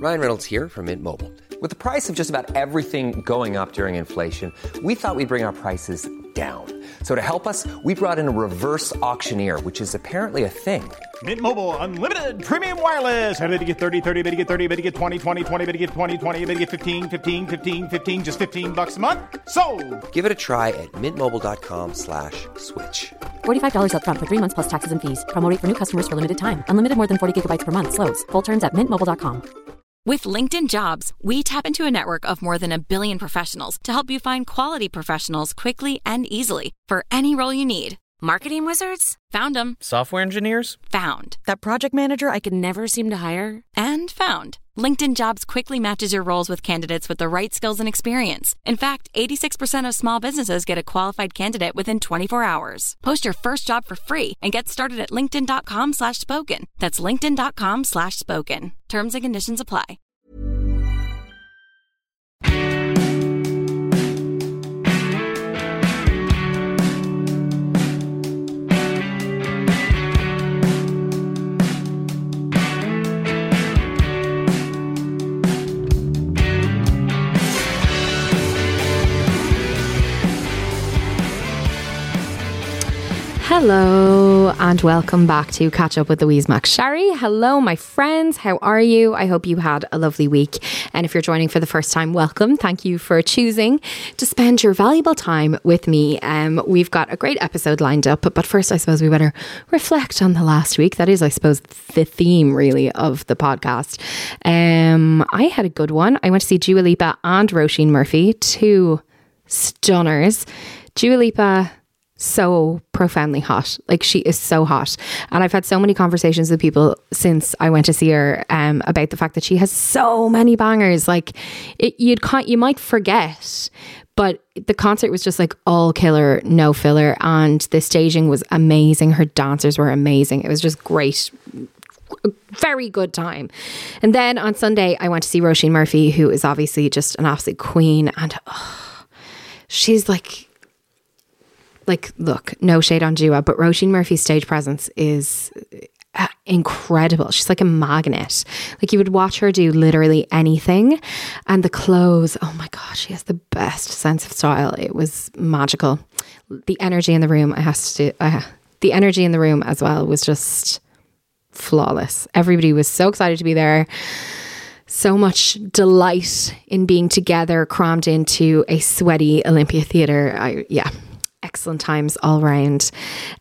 Ryan Reynolds here from Mint Mobile. With the price of just about everything going up during inflation, we thought we'd bring our prices down. So to help us, we brought in a reverse auctioneer, which is apparently a thing. Mint Mobile Unlimited Premium Wireless. How to get 30, 30, bit to get 30, bit to get 20, 20, 20, bit to get 20, 20, bit to get 15, 15, 15, 15, just $15 a month? Sold! Give it a try at mintmobile.com/switch. $45 up front for 3 months plus taxes and fees. Promo rate for new customers for limited time. Unlimited more than 40 gigabytes per month. Slows full terms at mintmobile.com. With LinkedIn Jobs, we tap into a network of more than 1 billion professionals to help you find quality professionals quickly and easily for any role you need. Marketing wizards? Found them. Software engineers? Found. That project manager I could never seem to hire? And found. LinkedIn Jobs quickly matches your roles with candidates with the right skills and experience. In fact, 86% of small businesses get a qualified candidate within 24 hours. Post your first job for free and get started at linkedin.com/spoken. That's linkedin.com/spoken. Terms and conditions apply. Hello and welcome back to Catch Up with Louise McSharry. Hello, my friends. How are you? I hope you had a lovely week. And if you're joining for the first time, welcome. Thank you for choosing to spend your valuable time with me. We've got a great episode lined up. But first, I suppose we better reflect on the last week. That is, I suppose, the theme, really, of the podcast. I had a good one. I went to see Dua Lipa and Roisin Murphy, two stunners. Dua Lipa, so profoundly hot. Like, she is so hot. And I've had so many conversations with people since I went to see her about the fact that she has so many bangers. Like, you might forget, but the concert was just like all killer, no filler. And the staging was amazing. Her dancers were amazing. It was just great. Very good time. And then on Sunday, I went to see Roisin Murphy, who is obviously just an absolute queen. And she's like, look, no shade on Dua, but Roisin Murphy's stage presence is incredible. She's like a magnet. Like, you would watch her do literally anything. And the clothes, oh my God, she has the best sense of style. It was magical. The energy in the room, the energy in the room as well was just flawless. Everybody was so excited to be there. So much delight in being together, crammed into a sweaty Olympia Theatre. Excellent times all round.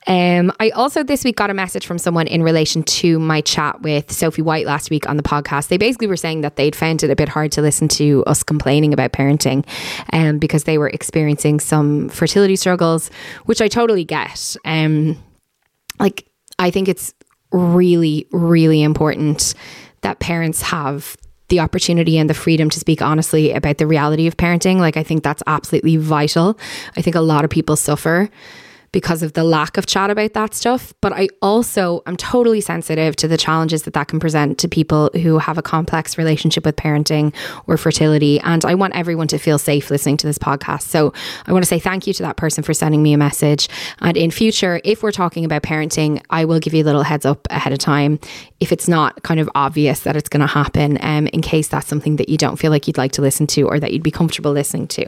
I also this week got a message from someone in relation to my chat with Sophie White last week on the podcast. They basically were saying that they'd found it a bit hard to listen to us complaining about parenting because they were experiencing some fertility struggles, which I totally get. I think it's really, really important that parents have the opportunity and the freedom to speak honestly about the reality of parenting. Like, I think that's absolutely vital. I think a lot of people suffer because of the lack of chat about that stuff. But I'm totally sensitive to the challenges that can present to people who have a complex relationship with parenting or fertility. And I want everyone to feel safe listening to this podcast. So I want to say thank you to that person for sending me a message. And in future, if we're talking about parenting, I will give you a little heads up ahead of time if it's not kind of obvious that it's going to happen, in case that's something that you don't feel like you'd like to listen to or that you'd be comfortable listening to.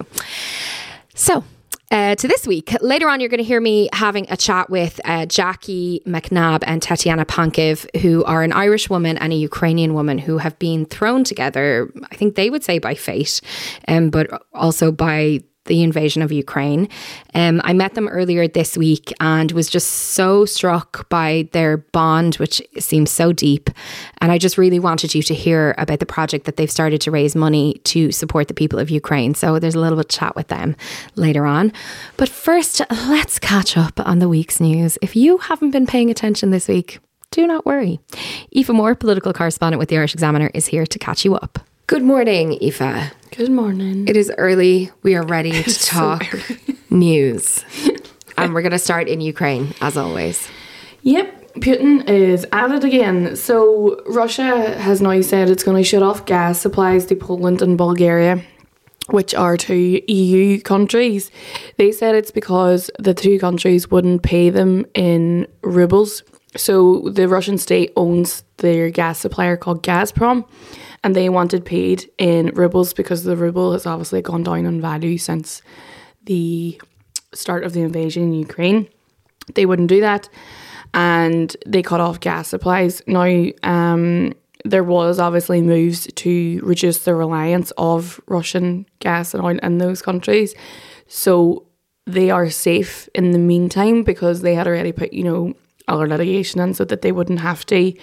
So, to this week. Later on, you're going to hear me having a chat with Jackie McNabb and Tatiana Pankiv, who are an Irish woman and a Ukrainian woman who have been thrown together, I think they would say by fate, but also by the invasion of Ukraine. I met them earlier this week and was just so struck by their bond, which seems so deep. And I just really wanted you to hear about the project that they've started to raise money to support the people of Ukraine. So there's a little bit of chat with them later on. But first, let's catch up on the week's news. If you havenent been paying attention this week, do not worry. Aoife Moore, political correspondent with the Irish Examiner, is here to catch you up. Good morning, Aoife. Good morning. It is early. We are ready to talk news. And we're going to start in Ukraine, as always. Yep, Putin is at it again. So Russia has now said it's going to shut off gas supplies to Poland and Bulgaria, which are two EU countries. They said it's because the two countries wouldn't pay them in rubles. So the Russian state owns their gas supplier called Gazprom. and they wanted paid in rubles because the ruble has obviously gone down in value since the start of the invasion in Ukraine. They wouldn't do that, and they cut off gas supplies. Now, there was obviously moves to reduce the reliance of Russian gas and oil in those countries. So they are safe in the meantime because they had already put, other litigation in so that they wouldn't have to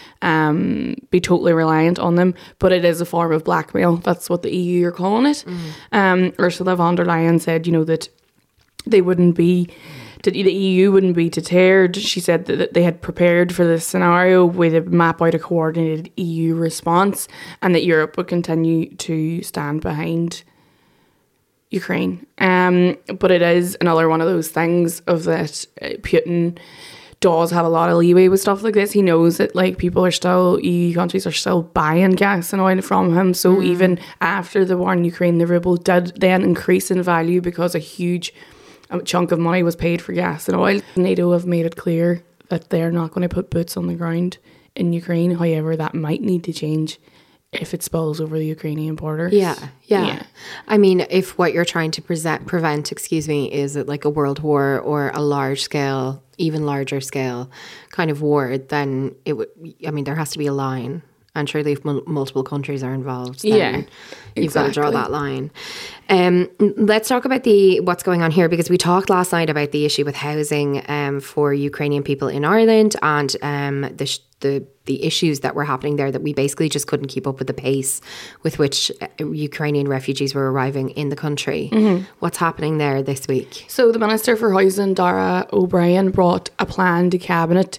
be totally reliant on them. But it is a form of blackmail. That's what the EU are calling it. Ursula von der Leyen said, that they wouldn't be... the EU wouldn't be deterred. She said that they had prepared for this scenario with a map out a coordinated EU response, and that Europe would continue to stand behind Ukraine. But it is another one of those things of that Putin does have a lot of leeway with stuff like this. He knows that EU countries are still buying gas and oil from him. So even after the war in Ukraine, the ruble did then increase in value because a huge chunk of money was paid for gas and oil. NATO have made it clear that they're not going to put boots on the ground in Ukraine. However, that might need to change if it spills over the Ukrainian border. Yeah. I mean, if what you're trying to prevent, is it like a world war or a large scale, even larger scale kind of war, then it would, there has to be a line. And surely if multiple countries are involved, then you've got to draw that line. Let's talk about what's going on here, because we talked last night about the issue with housing for Ukrainian people in Ireland, and the issues that were happening there, that we basically just couldn't keep up with the pace with which Ukrainian refugees were arriving in the country. What's happening there this week? So the Minister for Housing, Dara O'Brien, brought a plan to Cabinet,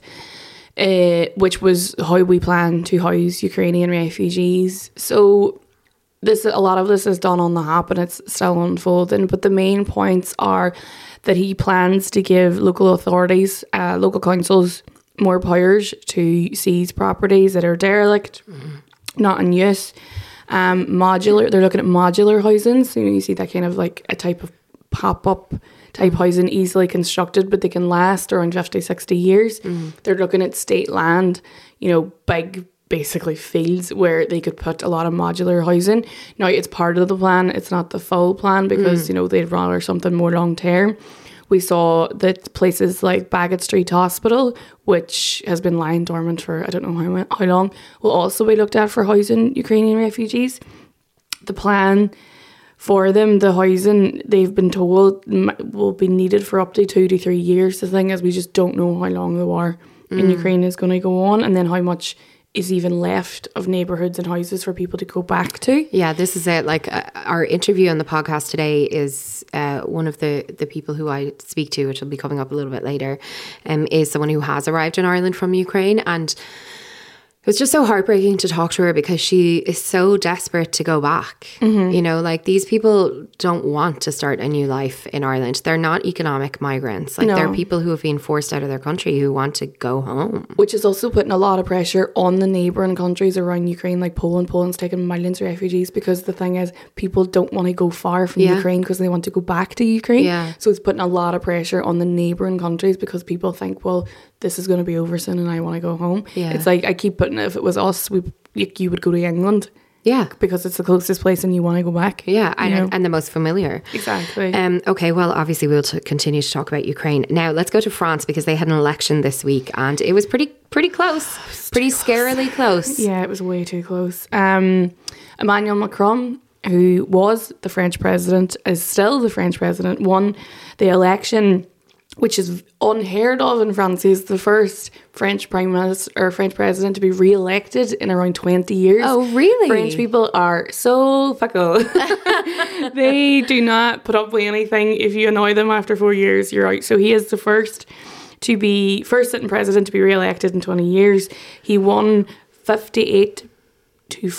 which was how we plan to house Ukrainian refugees. So a lot of this is done on the hop and it's still unfolding, but the main points are that he plans to give local authorities, local councils, more powers to seize properties that are derelict, not in use. They're looking at modular housing, so you see that kind of like a type of pop-up type housing, easily constructed, but they can last around 50, 60 years. They're looking at state land, big, basically fields where they could put a lot of modular housing. Now, it's part of the plan. It's not the full plan because, they'd rather something more long term. We saw that places like Bagot Street Hospital, which has been lying dormant for I don't know how long, will also be looked at for housing Ukrainian refugees. The plan for them, the housing, they've been told, will be needed for up to 2 to 3 years. The thing is, we just don't know how long the war in Ukraine is going to go on, and then how much is even left of neighbourhoods and houses for people to go back to. Yeah, this is it. Like our interview on the podcast today is one of the people who I speak to, which will be coming up a little bit later, is someone who has arrived in Ireland from Ukraine, and it was just so heartbreaking to talk to her because she is so desperate to go back. These people don't want to start a new life in Ireland. They're not economic migrants. They're people who have been forced out of their country who want to go home. Which is also putting a lot of pressure on the neighbouring countries around Ukraine, like Poland. Poland's taking millions of refugees because the thing is, people don't want to go far from Ukraine because they want to go back to Ukraine. Yeah. So it's putting a lot of pressure on the neighbouring countries because people think, well, this is going to be over soon and I want to go home. Yeah. It's like I keep putting, if it was us, you would go to England. Yeah. Because it's the closest place and you want to go back. Yeah, and the most familiar. Exactly. Okay, well, obviously we'll continue to talk about Ukraine. Now, let's go to France because they had an election this week and it was pretty close. Pretty scarily close. Yeah, it was way too close. Emmanuel Macron, who was the French president, is still the French president, won the election, which is unheard of in France. He's the first French prime minister or French president to be re-elected in around 20 years. Oh, really? French people are so fickle. They do not put up with anything. If you annoy them after 4 years, you're out. So he is the first sitting president to be re-elected in 20 years. He won 58 to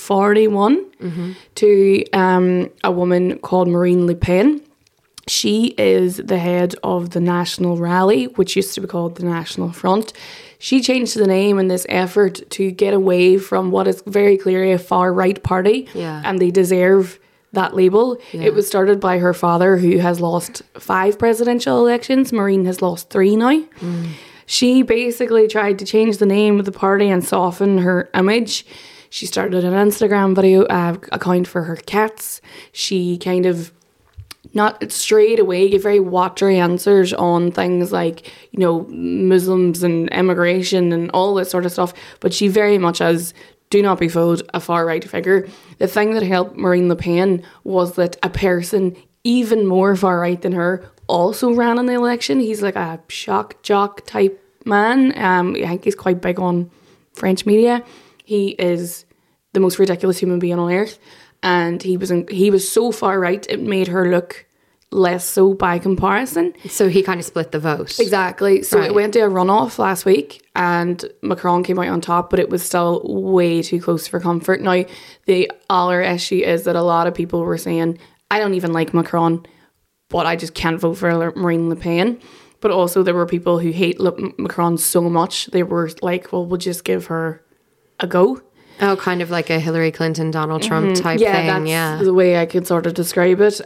41 to a woman called Marine Le Pen. She is the head of the National Rally, which used to be called the National Front. She changed the name in this effort to get away from what is very clearly a far-right party, and they deserve that label. Yeah. It was started by her father, who has lost 5 presidential elections. Marine has lost 3 now. She basically tried to change the name of the party and soften her image. She started an Instagram video account for her cats. She kind of not straight away give very watery answers on things like, you know, Muslims and immigration and all this sort of stuff. But she very much has, do not be fooled, a far-right figure. The thing that helped Marine Le Pen was that a person even more far-right than her also ran in the election. He's like a shock jock type man. I think he's quite big on French media. He is the most ridiculous human being on earth. And he was so far right, it made her look less so by comparison. So he kind of split the vote. Exactly. So Right. it went to a runoff last week and Macron came out on top, but it was still way too close for comfort. Now, the other issue is that a lot of people were saying, I don't even like Macron, but I just can't vote for Marine Le Pen. But also there were people who hate Macron so much, they were like, well, we'll just give her a go. Oh, kind of like a Hillary Clinton, Donald Trump type Yeah, thing. that's Yeah. the way I could sort of describe it.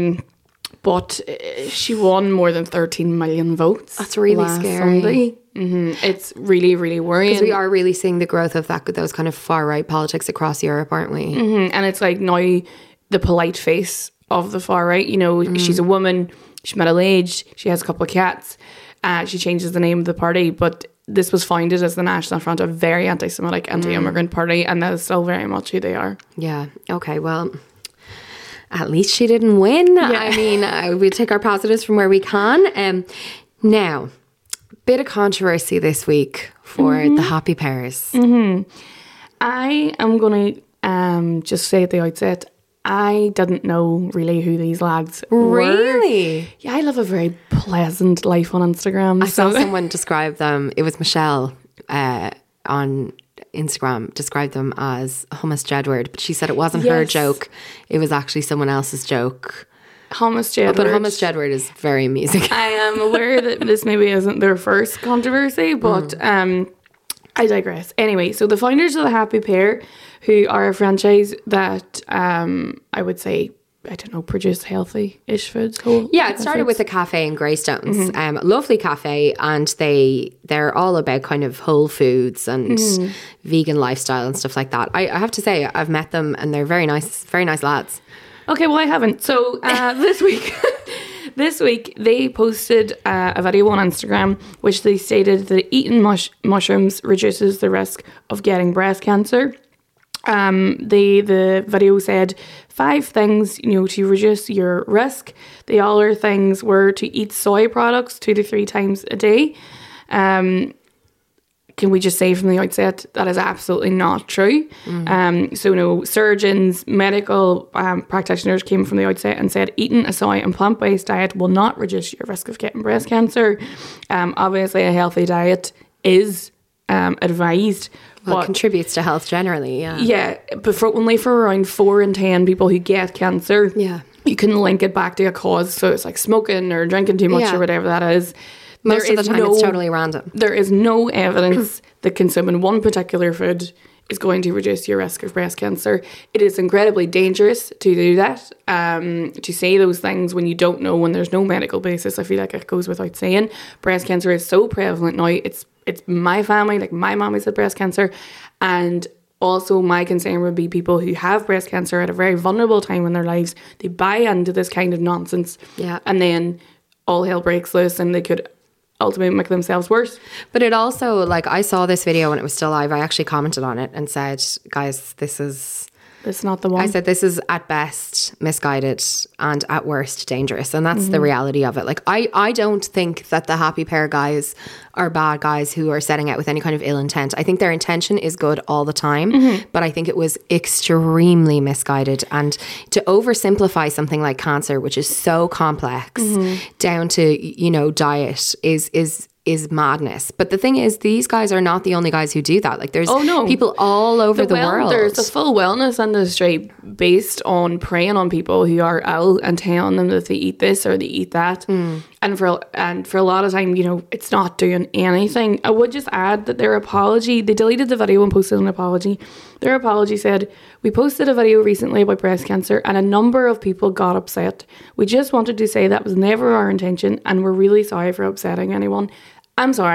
But she won more than 13 million votes. That's really last scary. Sunday. It's really, really worrying. Because we are really seeing the growth of those kind of far right politics across Europe, aren't we? And it's like now the polite face of the far right. You know, she's a woman, she's middle-aged, she has a couple of cats. She changes the name of the party, but this was founded as the National Front, a very anti-Semitic, anti-immigrant party, and that is still very much who they are. Yeah. Okay. Well, at least she didn't win. I mean, we take our positives from where we can. Now, bit of controversy this week for the Happy Pairs. I am going to just say at the outset, I didn't know really who these lads were. Really? Yeah, I live a very pleasant life on Instagram. I saw someone describe them. It was Michelle on Instagram described them as hummus Jedward, but she said it wasn't her Yes. joke. It was actually someone else's joke. Hummus Jedward. But hummus Jedward is very amusing. I am aware that this maybe isn't their first controversy, but I digress. Anyway, so the founders of the Happy Pair, who are a franchise that I would say, I don't know, produce healthy-ish foods. Yeah, it started with a cafe in Greystones, lovely cafe, and they're all about kind of whole foods and vegan lifestyle and stuff like that. I have to say, I've met them and they're very nice lads. Okay, well, I haven't. So this week they posted a video on Instagram which they stated that eating mushrooms reduces the risk of getting breast cancer. The video said 5 things, to reduce your risk. The other things were to eat soy products 2 to 3 times a day. Can we just say from the outset that is absolutely not true? Surgeons, medical practitioners came from the outset and said eating a soy and plant-based diet will not reduce your risk of getting breast cancer. Obviously, a healthy diet is advised. Well, it contributes to health generally, yeah. Yeah, but only for around 4 in 10 people who get cancer, you can link it back to a cause. So it's like smoking or drinking too much or whatever that is. Most of the time it's totally random. There is no evidence that consuming one particular food is going to reduce your risk of breast cancer. It is incredibly dangerous to do that, to say those things when you don't know, when there's no medical basis. I feel like it goes without saying. Breast cancer is so prevalent now. It's my family, like my mom has had breast cancer, and also my concern would be people who have breast cancer at a very vulnerable time in their lives. They buy into this kind of nonsense, and then all hell breaks loose and they could ultimately make themselves worse. But it also, I saw this video when it was still live. I actually commented on it and said, guys, it's not the one. I said, this is at best misguided and at worst dangerous. And that's the reality of it. I don't think that the Happy Pair guys are bad guys who are setting out with any kind of ill intent. I think their intention is good all the time, but I think it was extremely misguided. And to oversimplify something like cancer, which is so complex, down to, diet is madness. But the thing is, these guys are not the only guys who do that. There's people all over the world. There's a full wellness industry based on preying on people who are ill and telling them that they eat this or they eat that. And for a lot of time, it's not doing anything. I would just add that their apology, they deleted the video and posted an apology. Their apology said, "We posted a video recently about breast cancer and a number of people got upset. We just wanted to say that was never our intention and we're really sorry for upsetting anyone. I'm sorry,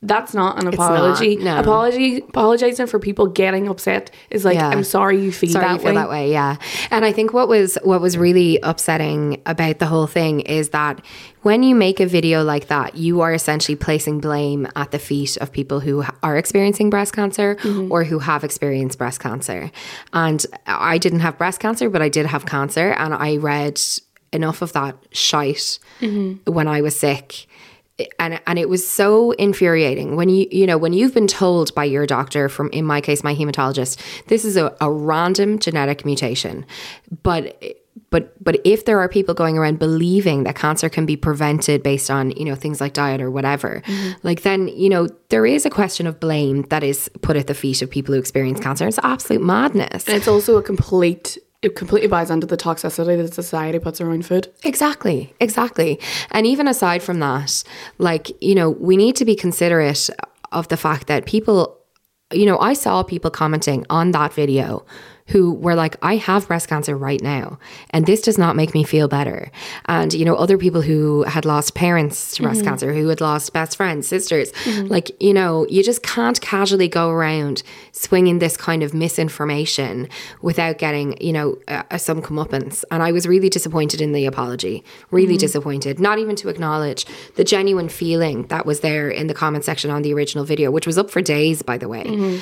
That's not an apology. no. Apologizing for people getting upset is like, I'm sorry you feel that way. Yeah. And I think what was really upsetting about the whole thing is that when you make a video like that, you are essentially placing blame at the feet of people who are experiencing breast cancer or who have experienced breast cancer. And I didn't have breast cancer, but I did have cancer, and I read enough of that shite when I was sick. And it was so infuriating when when you've been told by your doctor, from in my case my hematologist, this is a random genetic mutation, but if there are people going around believing that cancer can be prevented based on things like diet or whatever, like then there is a question of blame that is put at the feet of people who experience cancer. It's absolute madness, and it's also it completely buys into the toxicity that society puts around food. Exactly. And even aside from that, like, we need to be considerate of the fact that people, I saw people commenting on that video who were like, I have breast cancer right now, and this does not make me feel better. And, other people who had lost parents to breast cancer, who had lost best friends, sisters, like, you just can't casually go around swinging this kind of misinformation without getting, some comeuppance. And I was really disappointed in the apology, really disappointed, not even to acknowledge the genuine feeling that was there in the comment section on the original video, which was up for days, by the way.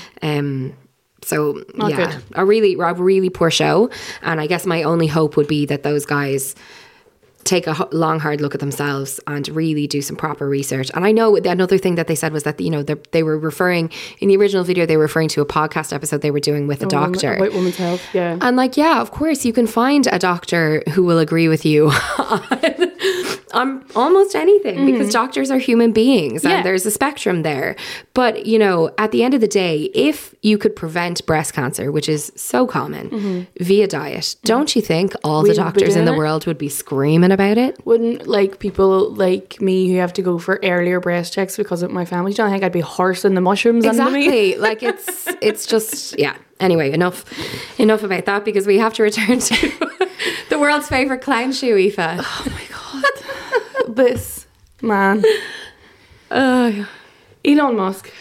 So Not yeah, good. a really poor show. And I guess my only hope would be that those guys take a long, hard look at themselves and really do some proper research. And I know another thing that they said was that, they were referring, in the original video, they were referring to a podcast episode they were doing with a doctor. About women's health, yeah. And like, yeah, of course, you can find a doctor who will agree with you on almost anything, because doctors are human beings and there's a spectrum there. But, at the end of the day, if you could prevent breast cancer, which is so common, via diet, don't you think all the doctors in the world would be screaming about it? Wouldn't like people like me who have to go for earlier breast checks because of my family? Do you think I'd be horsing the mushrooms under me? Exactly. Like it's just, yeah. Anyway, enough about that, because we have to return to the world's favourite clown shoe, Aoife. Oh my God. This man. Elon Musk.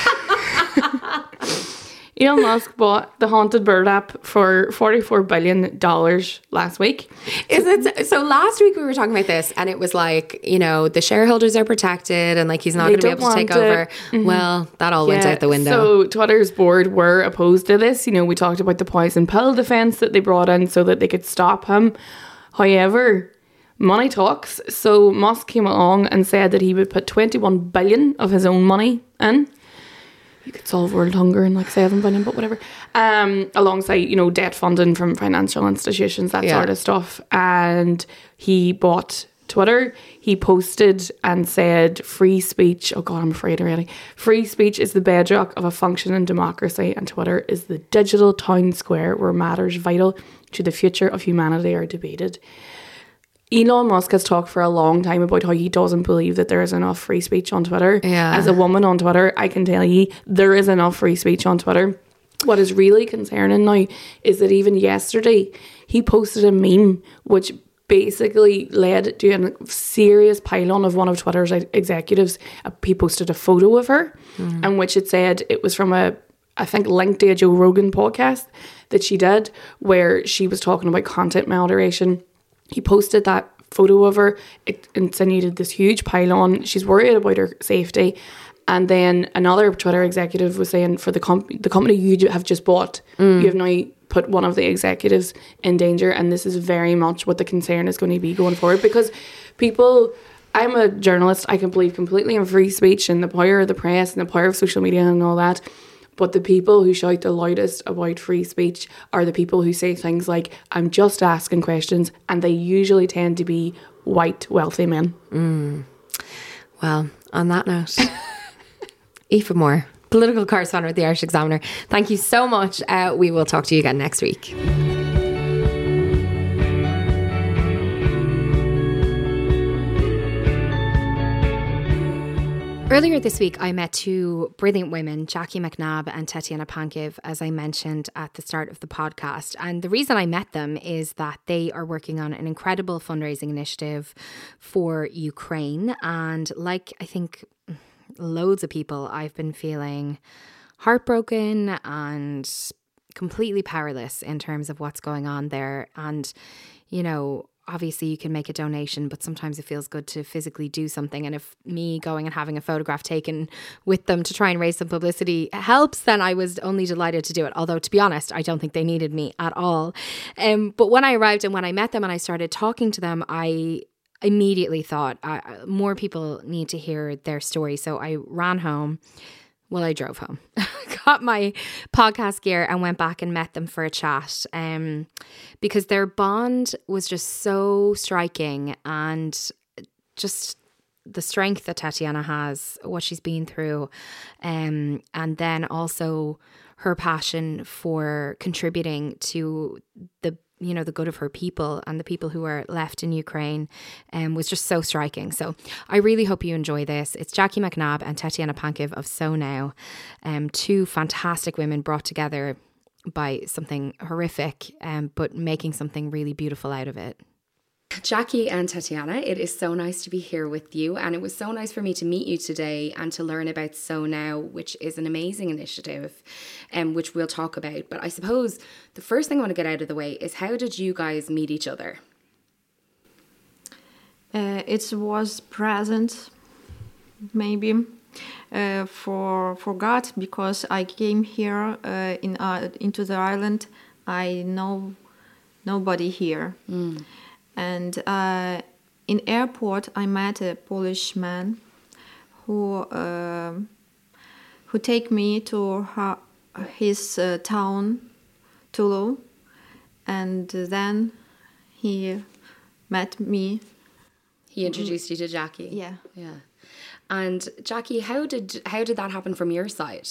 Elon Musk bought the Haunted Bird app for $44 billion last week. Is it so? Last week we were talking about this, and it was like, the shareholders are protected, and like he's not going to be able to take over. Well, that all went out the window. So Twitter's board were opposed to this. We talked about the poison pill defense that they brought in so that they could stop him. However, money talks. So Musk came along and said that he would put 21 billion of his own money in. You could solve world hunger in like 7 billion, but whatever. Alongside, debt funding from financial institutions, that sort of stuff. And he bought Twitter. He posted and said, free speech. Oh God, I'm afraid already. Free speech is the bedrock of a functioning democracy, and Twitter is the digital town square where matters vital to the future of humanity are debated. Elon Musk has talked for a long time about how he doesn't believe that there is enough free speech on Twitter. Yeah. As a woman on Twitter, I can tell you there is enough free speech on Twitter. What is really concerning now is that even yesterday he posted a meme which basically led to a serious pile-on of one of Twitter's executives. He posted a photo of her in which it said it was from I think linked to a Joe Rogan podcast that she did, where she was talking about content moderation. He posted that photo of her. It insinuated this huge pile-on. She's worried about her safety. And then another Twitter executive was saying, for the company you have just bought, you have now put one of the executives in danger. And this is very much what the concern is going to be going forward. Because I'm a journalist. I can believe completely in free speech and the power of the press and the power of social media and all that. But the people who shout the loudest about free speech are the people who say things like, I'm just asking questions, and they usually tend to be white, wealthy men. Well, on that note, Aoife Moore, political correspondent with the Irish Examiner, thank you so much. We will talk to you again next week. Earlier this week, I met two brilliant women, Jackie McNabb and Tatiana Pankiv, as I mentioned at the start of the podcast. And the reason I met them is that they are working on an incredible fundraising initiative for Ukraine. And like I think loads of people, I've been feeling heartbroken and completely powerless in terms of what's going on there. And, you know, obviously you can make a donation, but sometimes it feels good to physically do something. And if me going and having a photograph taken with them to try and raise some publicity helps, then I was only delighted to do it. Although, to be honest, I don't think they needed me at all. But when I arrived and when I met them and I started talking to them, I immediately thought more people need to hear their story. So I ran home. Well, I drove home, got my podcast gear and went back and met them for a chat, because their bond was just so striking, and just the strength that Tatiana has, what she's been through, and then also her passion for contributing to the good of her people and the people who are left in Ukraine, was just so striking. So I really hope you enjoy this. It's Jackie McNabb and Tatiana Pankiv of So Now, two fantastic women brought together by something horrific, but making something really beautiful out of it. Jackie and Tatiana, it is so nice to be here with you, and it was so nice for me to meet you today and to learn about So Now, which is an amazing initiative, which we'll talk about. But I suppose the first thing I want to get out of the way is, how did you guys meet each other? It was present, maybe, for God, because I came here into the island. I know nobody here. And in airport, I met a Polish man who take me to his town, Tulu, and then he met me. He introduced you to Jackie. Yeah. And Jackie, how did that happen from your side?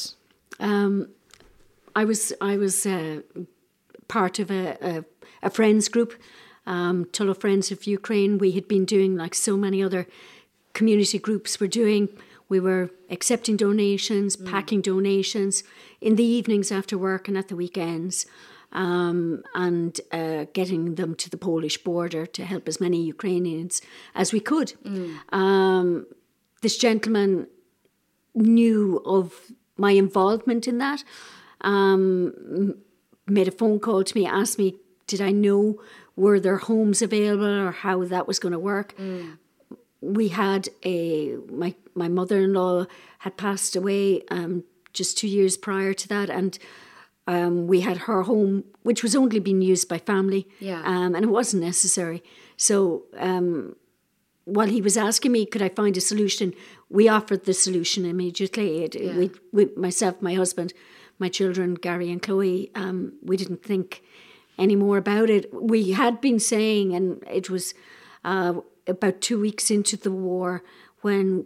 I was part of a friends group. Tulu Friends of Ukraine. We had been doing, like so many other community groups were doing. We were accepting donations, packing donations in the evenings after work and at the weekends, and getting them to the Polish border to help as many Ukrainians as we could. This gentleman knew of my involvement in that, made a phone call to me, asked me, did I know, were there homes available or how that was going to work? We had my mother-in-law had passed away just 2 years prior to that, and we had her home, which was only being used by family, and it wasn't necessary. So while he was asking me, could I find a solution, we offered the solution immediately. We, myself, my husband, my children, Gary and Chloe, we didn't think any more about it. We had been saying, and it was about 2 weeks into the war when,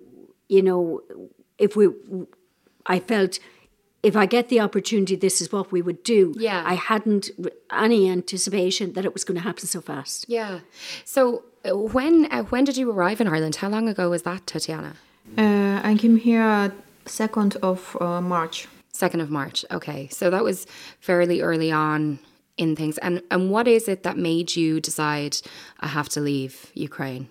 I felt if I get the opportunity, this is what we would do. Yeah. I hadn't any anticipation that it was going to happen so fast. Yeah. So when did you arrive in Ireland? How long ago was that, Tatiana? I came here 2nd of March. 2nd of March. Okay. So that was fairly early on in things. And what is it that made you decide, I have to leave Ukraine?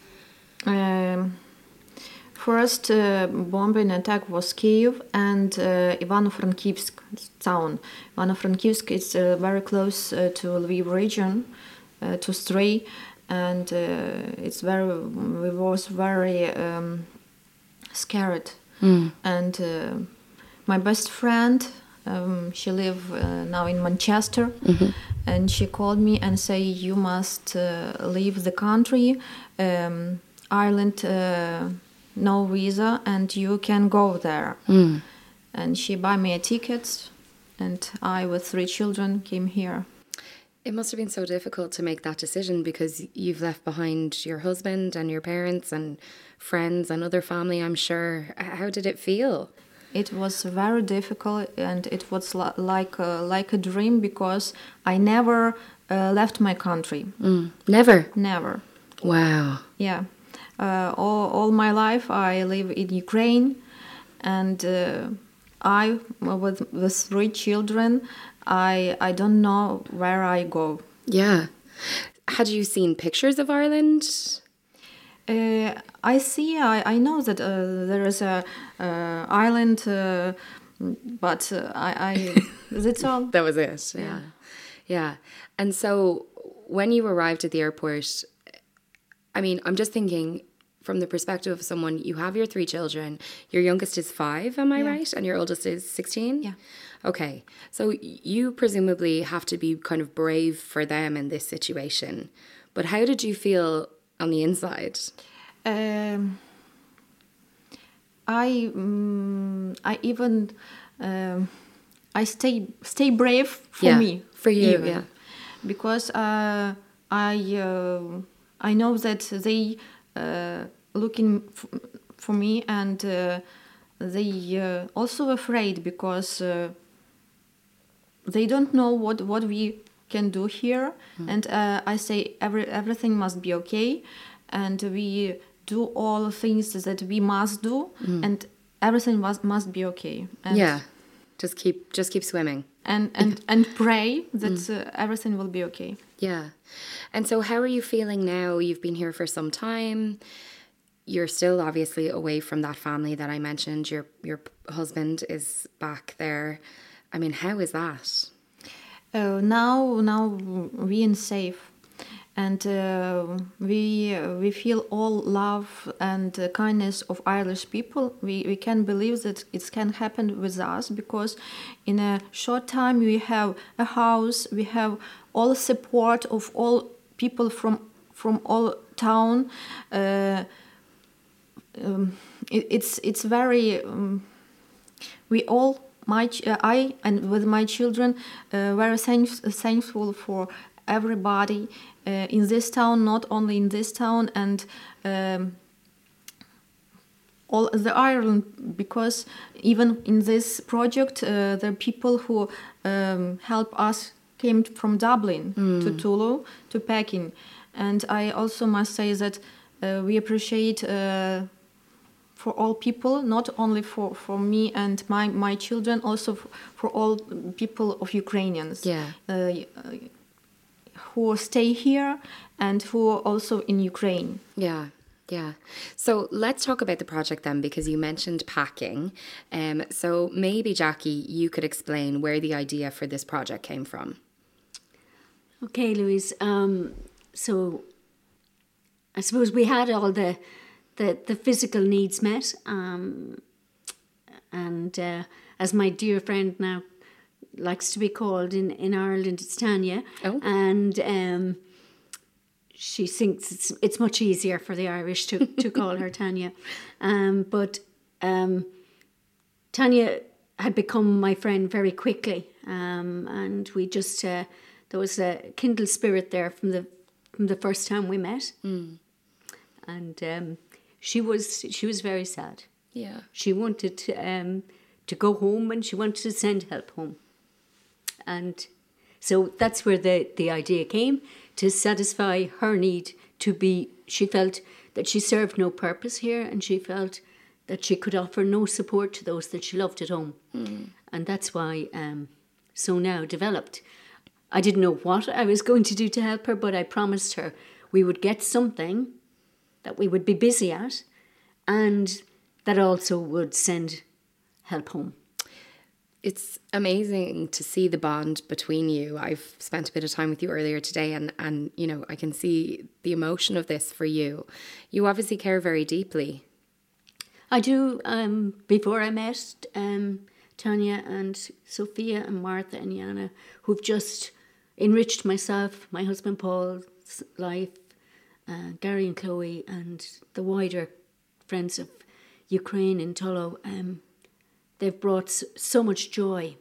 First bombing attack was Kyiv and Ivano-Frankivsk town. Ivano-Frankivsk is very close to Lviv region, to Stray, and we was very scared. And my best friend, she live now in Manchester, and she called me and say, you must leave the country, Ireland, no visa, and you can go there. And she buy me a ticket, and I with 3 children came here. It must have been so difficult to make that decision, because you've left behind your husband and your parents and friends and other family, I'm sure. How did it feel? It was very difficult, and it was like a dream, because I never left my country. Never? Never. Wow. Yeah. All my life I live in Ukraine, and I, with 3 children, I don't know where I go. Yeah. Had you seen pictures of Ireland? I see. I know that there is a island, but I that's all. That was it. Yeah. And so when you arrived at the airport, I mean, I'm just thinking from the perspective of someone, you have your 3 children. Your youngest is 5, am I right? And your oldest is 16? Yeah. Okay. So you presumably have to be kind of brave for them in this situation. But how did you feel on the inside? I stay brave for me. For you, even. yeah. Because I know that they looking for me, and they also afraid because they don't know what we can do here. And I say everything must be okay, and we do all the things that we must do, and everything must be okay. And just keep swimming and pray that everything will be okay. Yeah. And so how are you feeling now? You've been here for some time. You're still obviously away from that family that I mentioned. Your husband is back there. I mean, how is that? Now we in safe, and we feel all love and kindness of Irish people. We can believe that it can happen with us, because in a short time we have a house, we have all support of all people from all town. It's very we all. I and with my children very thankful for everybody in this town, not only in this town, and all the Ireland, because even in this project the people who help us came from Dublin to Tulu to Peking, and I also must say that we appreciate for all people, not only for me and my children, also for all people of Ukrainians who stay here and who are also in Ukraine. Yeah. So let's talk about the project then, because you mentioned packing. So maybe, Jackie, you could explain where the idea for this project came from. Okay, Louise. So I suppose we had all the physical needs met, and as my dear friend now likes to be called in Ireland, it's Tanya. Oh. And she thinks it's much easier for the Irish to call her Tanya. But Tanya had become my friend very quickly, and we just there was a kindled spirit there from the first time we met, and. She was very sad. Yeah. She wanted to go home, and she wanted to send help home. And so that's where the idea came, to satisfy her need to be. She felt that she served no purpose here, and she felt that she could offer no support to those that she loved at home. And that's why So Now developed. I didn't know what I was going to do to help her, but I promised her we would get something that we would be busy at, and that also would send help home. It's amazing to see the bond between you. I've spent a bit of time with you earlier today, and you know, I can see the emotion of this for you. You obviously care very deeply. I do. Before I met Tanya and Sophia and Martha and Yana, who've just enriched myself, my husband Paul's life, Gary and Chloe, and the wider friends of Ukraine in Tullow, they've brought so much joy.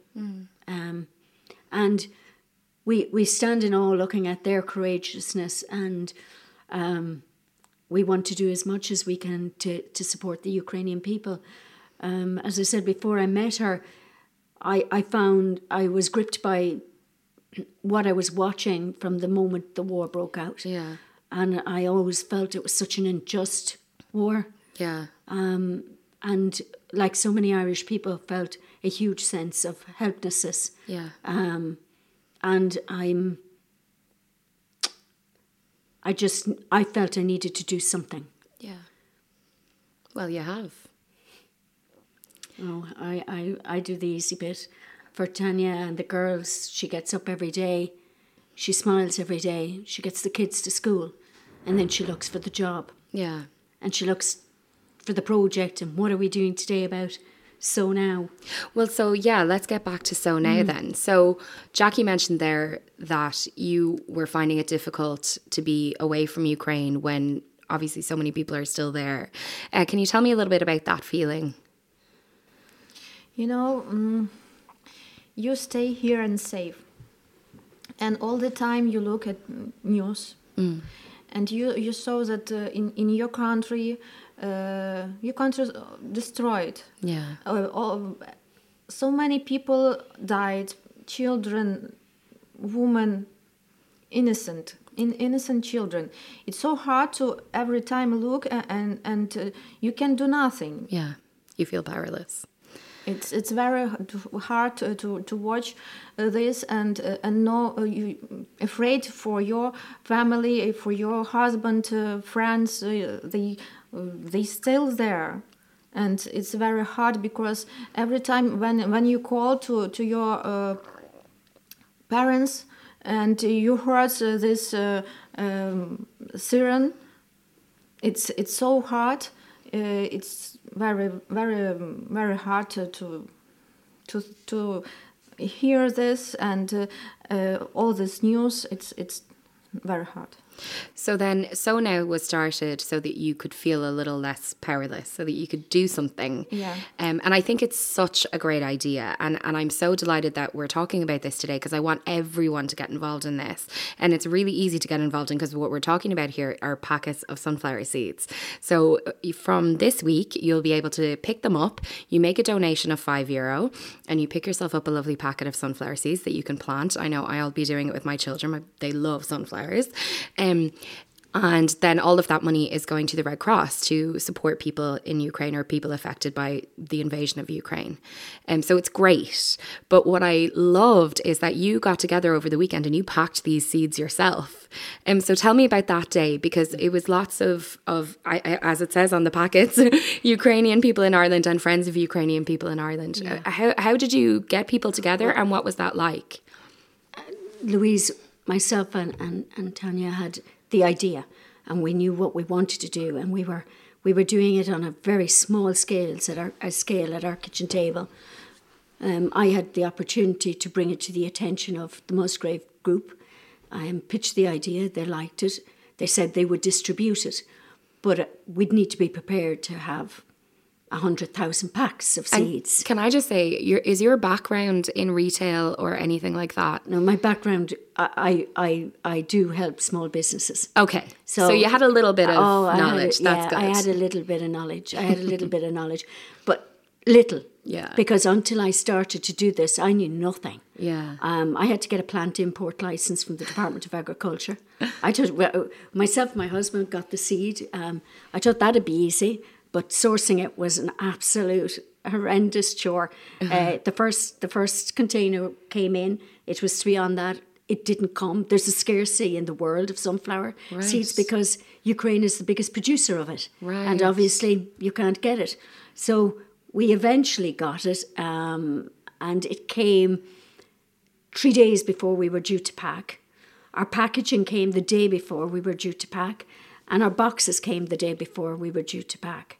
And we stand in awe looking at their courageousness, and we want to do as much as we can to support the Ukrainian people. As I said before I met her, I found I was gripped by what I was watching from the moment the war broke out. Yeah. And I always felt it was such an unjust war. Yeah. And like so many Irish people, felt a huge sense of helplessness. Yeah. And I felt I needed to do something. Well, you have. Oh, I do the easy bit. For Tanya and the girls, she gets up every day. She smiles every day. She gets the kids to school. And then she looks for the job. Yeah. And she looks for the project and what are we doing today about So Now. Well, so yeah, let's get back to So Now then. So Jackie mentioned there that you were finding it difficult to be away from Ukraine when obviously so many people are still there. Can you tell me a little bit about that feeling? You know, you stay here and safe. And all the time you look at news. And you saw that in your country is destroyed. Yeah. So many people died, children, women, innocent children. It's so hard to every time look and you can do nothing. Yeah, you feel powerless. It's very hard to watch this and know you afraid for your family, for your husband, friends. They still there, and it's very hard because every time when you call to your parents and you heard this siren, it's so hard. It's very, very, very hard to hear this and all this news. It's very hard. So then, So Now was started so that you could feel a little less powerless, so that you could do something. Yeah. And I think it's such a great idea. And I'm so delighted that we're talking about this today because I want everyone to get involved in this. And it's really easy to get involved in because what we're talking about here are packets of sunflower seeds. So from this week, you'll be able to pick them up. You make a donation of €5 and you pick yourself up a lovely packet of sunflower seeds that you can plant. I know I'll be doing it with my children. They love sunflowers. And then all of that money is going to the Red Cross to support people in Ukraine or people affected by the invasion of Ukraine. So it's great. But what I loved is that you got together over the weekend and you packed these seeds yourself. So tell me about that day, because it was lots of as it says on the packets, Ukrainian people in Ireland and friends of Ukrainian people in Ireland. Yeah. How did you get people together and what was that like? Louise, myself and Tanya had the idea and we knew what we wanted to do, and we were doing it on a very small scale at our kitchen table. I had the opportunity to bring it to the attention of the Musgrave group. I pitched the idea, they liked it, they said they would distribute it, but we'd need to be prepared to have 100,000 packs of seeds. And can I just say, is your background in retail or anything like that? No, my background, I do help small businesses. Okay, so you had a little bit of knowledge. That's good. I had a little bit of knowledge. But little. Yeah. Because until I started to do this, I knew nothing. Yeah. I had to get a plant import license from the Department of Agriculture. Myself and my husband got the seed. I thought that'd be easy. But sourcing it was an absolute horrendous chore. The first container came in. It was to be on that. It didn't come. There's a scarcity in the world of sunflower seeds because Ukraine is the biggest producer of it. Right. And obviously you can't get it. So we eventually got it. And it came 3 days before we were due to pack. Our packaging came the day before we were due to pack. And our boxes came the day before we were due to pack.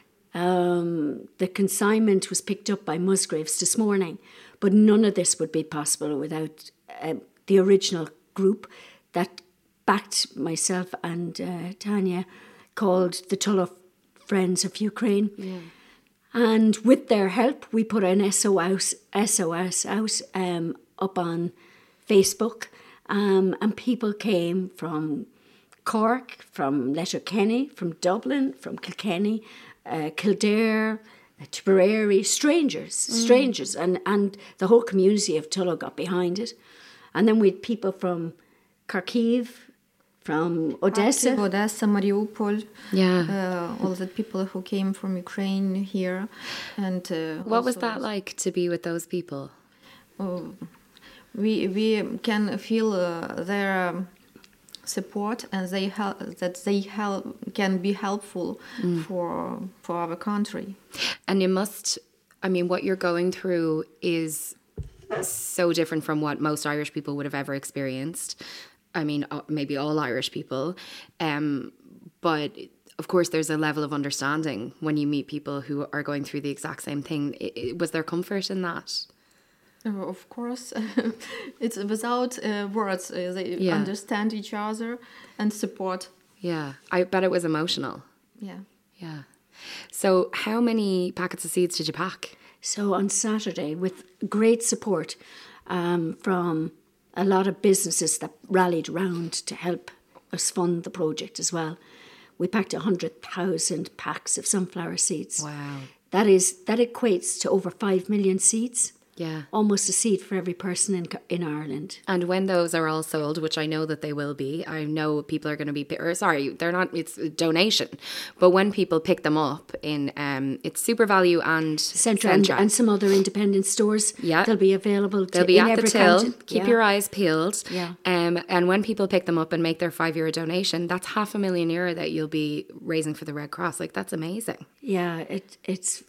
The consignment was picked up by Musgraves this morning, but none of this would be possible without the original group that backed myself and Tanya, called the Tullow Friends of Ukraine. Yeah. And with their help, we put an SOS out up on Facebook, and people came from Cork, from Letterkenny, from Dublin, from Kilkenny, Kildare, Tipperary, strangers, and the whole community of Tullow got behind it. And then we had people from Kharkiv, from Odessa, Mariupol, all the people who came from Ukraine here. And what was that like to be with those people? We can feel their support, and can be helpful for our country. And what you're going through is so different from what most Irish people would have ever experienced. I mean, maybe all Irish people. But of course, there's a level of understanding when you meet people who are going through the exact same thing. Was there comfort in that? Of course. It's without words. They understand each other and support. Yeah, I bet it was emotional. Yeah. Yeah. So how many packets of seeds did you pack? So on Saturday, with great support from a lot of businesses that rallied round to help us fund the project as well, we packed 100,000 packs of sunflower seeds. Wow. That equates to over 5 million seeds. Yeah. Almost a seed for every person in Ireland. And when those are all sold, which I know that they will be, I know people are going to be, they're not, it's a donation. But when people pick them up in, it's SuperValu and Centra and some other independent stores, they'll be available. They'll be at the till. County. Keep your eyes peeled. Yeah. And when people pick them up and make their €5 donation, that's €500,000 that you'll be raising for the Red Cross. Like, that's amazing. Yeah, it's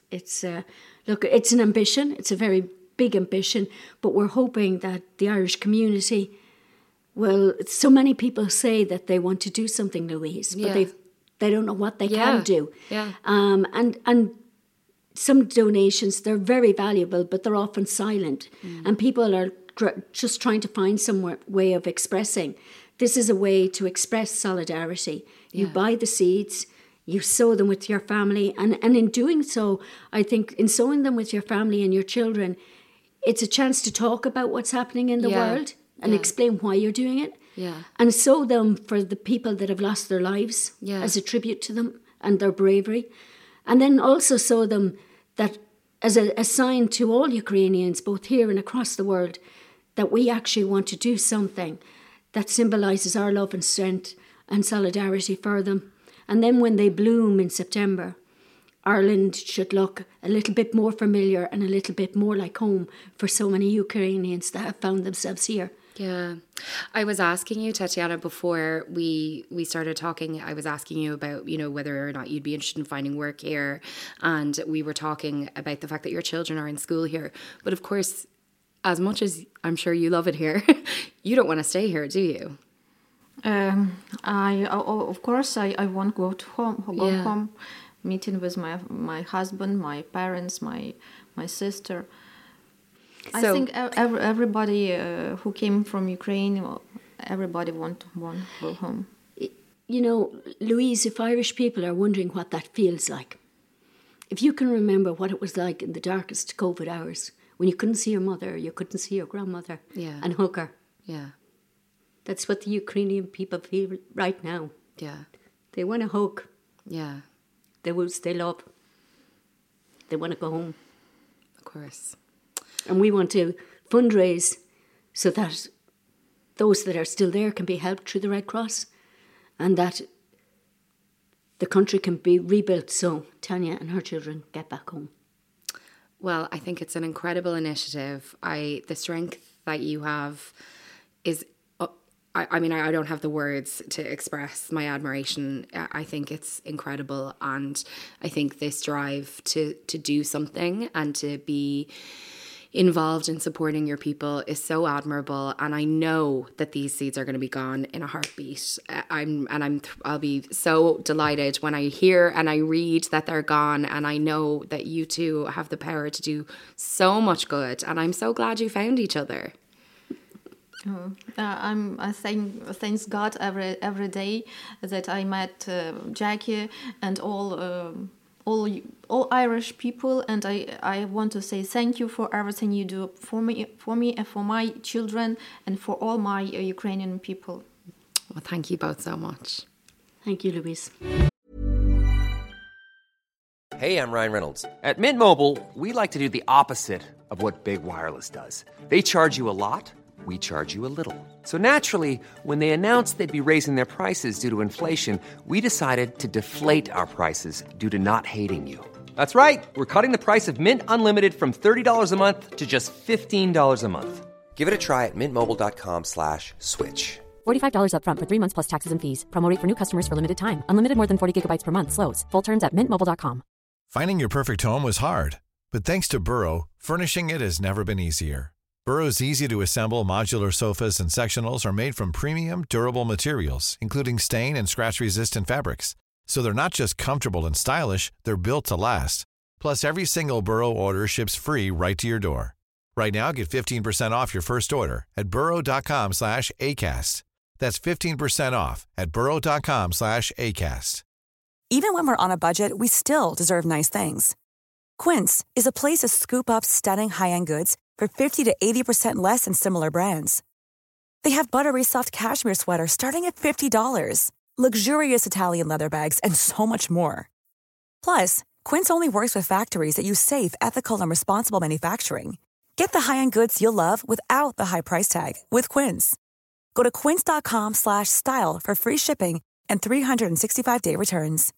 look, it's an ambition. It's a very big ambition, but we're hoping that the Irish community will. So many people say that they want to do something, Louise, but they don't know what they can do. Yeah. And some donations, they're very valuable, but they're often silent, and people are just trying to find some way of expressing. This is a way to express solidarity. You buy the seeds. You sow them with your family, and in doing so, I think in sowing them with your family and your children, it's a chance to talk about what's happening in the world and explain why you're doing it. Yeah. And sow them for the people that have lost their lives as a tribute to them and their bravery. And then also sow them that as a sign to all Ukrainians, both here and across the world, that we actually want to do something that symbolises our love and strength and solidarity for them. And then when they bloom in September, Ireland should look a little bit more familiar and a little bit more like home for so many Ukrainians that have found themselves here. Yeah. I was asking you, Tatiana, before we started talking, I was asking you about, whether or not you'd be interested in finding work here. And we were talking about the fact that your children are in school here. But of course, as much as I'm sure you love it here, you don't want to stay here, do you? I won't go home. Meeting with my husband, my parents, my sister. So, I think everybody who came from Ukraine, everybody want to go home. Louise, if Irish people are wondering what that feels like, if you can remember what it was like in the darkest COVID hours, when you couldn't see your mother, you couldn't see your grandmother and hug her. Yeah. That's what the Ukrainian people feel right now. Yeah. They want a hug. Yeah. They will stay love. They want to go home. Of course. And we want to fundraise so that those that are still there can be helped through the Red Cross and that the country can be rebuilt so Tanya and her children get back home. Well, I think it's an incredible initiative. The strength that you have is... I don't have the words to express my admiration. I think it's incredible, and I think this drive to do something and to be involved in supporting your people is so admirable. And I know that these seeds are going to be gone in a heartbeat. I'll be so delighted when I hear and I read that they're gone, and I know that you two have the power to do so much good. And I'm so glad you found each other. I thanks God every day that I met Jackie and all Irish people, and I want to say thank you for everything you do for me and for my children and for all my Ukrainian people. Well, thank you both so much. Thank you, Louise. Hey, I'm Ryan Reynolds. At Mint Mobile, we like to do the opposite of what Big Wireless does. They charge you a lot. We charge you a little. So naturally, when they announced they'd be raising their prices due to inflation, we decided to deflate our prices due to not hating you. That's right. We're cutting the price of Mint Unlimited from $30 a month to just $15 a month. Give it a try at mintmobile.com/switch. $45 up front for 3 months plus taxes and fees. Promo rate for new customers for limited time. Unlimited more than 40 gigabytes per month. Slows full terms at mintmobile.com. Finding your perfect home was hard, but thanks to Burrow, furnishing it has never been easier. Burrow's easy-to-assemble modular sofas and sectionals are made from premium, durable materials, including stain and scratch-resistant fabrics. So they're not just comfortable and stylish, they're built to last. Plus, every single Burrow order ships free right to your door. Right now, get 15% off your first order at burrow.com/ACAST. That's 15% off at burrow.com/ACAST. Even when we're on a budget, we still deserve nice things. Quince is a place to scoop up stunning high-end goods for 50 to 80% less than similar brands. They have buttery soft cashmere sweaters starting at $50, luxurious Italian leather bags, and so much more. Plus, Quince only works with factories that use safe, ethical, and responsible manufacturing. Get the high-end goods you'll love without the high price tag with Quince. Go to quince.com/style for free shipping and 365-day returns.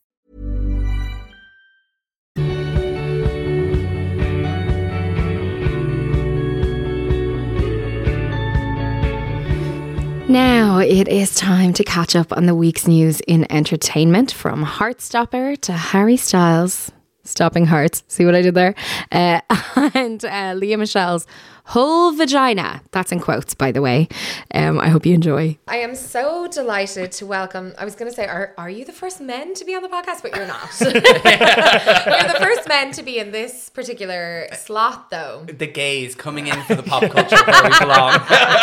Now it is time to catch up on the week's news in entertainment, from Heartstopper to Harry Styles stopping hearts. See what I did there? And Leah Michelle's whole vagina. That's in quotes, by the way. I hope you enjoy. I am so delighted to welcome, I was going to say, are you the first men to be on the podcast? But you're not. You're the first men to be in this particular slot, though. The gays coming in for the pop culture where we belong.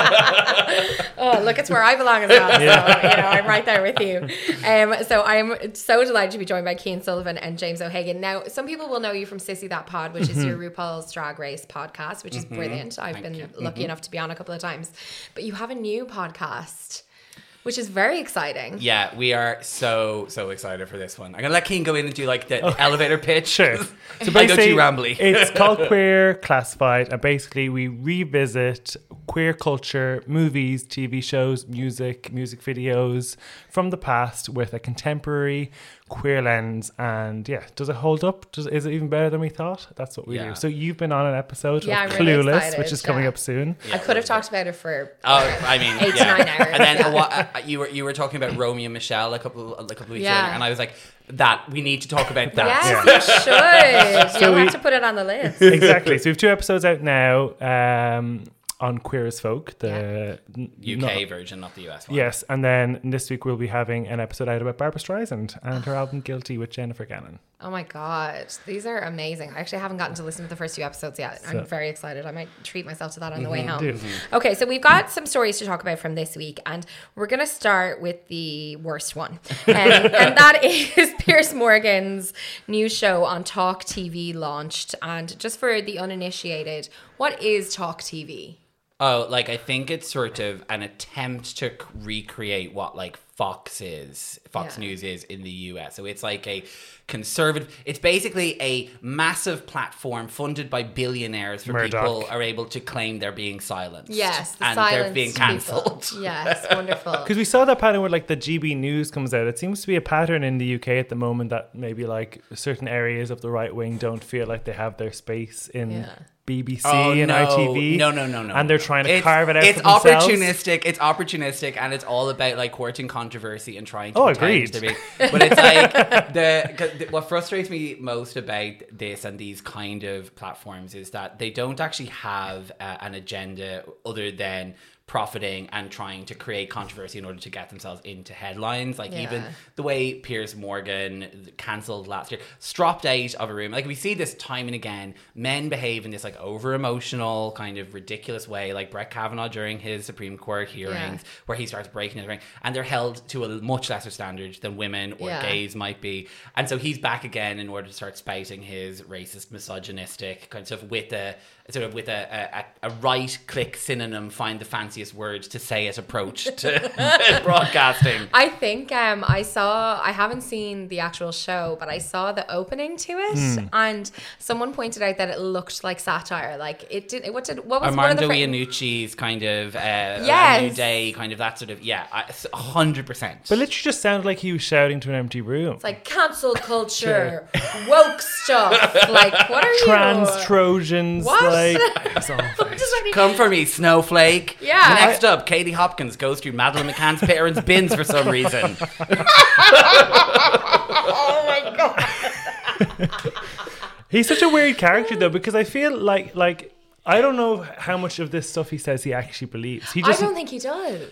Oh, look, it's where I belong as well. Yeah. So, I'm right there with you. So I'm so delighted to be joined by Cian Sullivan and James O'Hagan. Now, some people will know you from Sissy That Pod, which is your RuPaul's Drag Race podcast, which is brilliant. I've been lucky enough to be on a couple of times. But you have a new podcast, which is very exciting. Yeah, we are so excited for this one. I'm going to let Cian go in and do like the elevator pitch. Sure. So I go too rambly. It's called Queer Classified, and basically we revisit queer culture, movies, TV shows, music videos from the past with a contemporary queer lens. And yeah, does it hold up? Is it even better than we thought? That's what we do. So you've been on an episode of I'm Clueless, really excited, which is coming up soon. Yeah, I could have talked about it for 8 to 9 hours. And then you were talking about Romeo and Michelle a couple of weeks later, and I was like, that we need to talk about that. Yes, you should. You'll have to put it on the list. Exactly. So we have 2 episodes out now. On Queer as Folk, the UK version, not the US one. Yes, and then this week we'll be having an episode out about Barbra Streisand and her album Guilty with Jennifer Gannon. Oh my God, these are amazing. I actually haven't gotten to listen to the first 2 episodes yet. I'm very excited. I might treat myself to that on the way home. Okay, so we've got some stories to talk about from this week, and we're going to start with the worst one. And that is Piers Morgan's new show on Talk TV launched. And just for the uninitiated, what is Talk TV? Oh, like I think it's sort of an attempt to recreate what like Fox News is in the US. So it's like a conservative, it's basically a massive platform funded by billionaires for Murdoch. people are able to claim they're being silenced. Yes, and they're being cancelled. Yes, wonderful. Because we saw that pattern where like the GB News comes out. It seems to be a pattern in the UK at the moment that maybe like certain areas of the right wing don't feel like they have their space in BBC and ITV. No. And they're trying to carve it out It's for themselves. It's opportunistic, and it's all about like courting controversy and trying to agreed. But it's like what frustrates me most about this and these kind of platforms is that they don't actually have an agenda other than profiting and trying to create controversy in order to get themselves into headlines. Like even the way Piers Morgan cancelled last year, stropped out of a room. Like we see this time and again, men behave in this like over emotional kind of ridiculous way, like Brett Kavanaugh during his Supreme Court hearings where he starts breaking his ring, and they're held to a much lesser standard than women or gays might be. And so he's back again in order to start spouting his racist, misogynistic kind of stuff with a right click synonym, find the fanciest words to say it approach to broadcasting. I think I haven't seen the actual show, but I saw the opening to it, and someone pointed out that it looked like satire. Like it did. What was Armando Iannucci's kind of A New Day, kind of that sort of 100%. But literally just sounded like he was shouting to an empty room. It's like cancel culture, woke stuff. Like what are you? Trans Trojans. What? Like, come for me, snowflake. Yeah. Next up, Katie Hopkins goes through Madeleine McCann's parents' bins for some reason. Oh my god. He's such a weird character though, because I feel like I don't know how much of this stuff he says he actually believes. I don't think he does.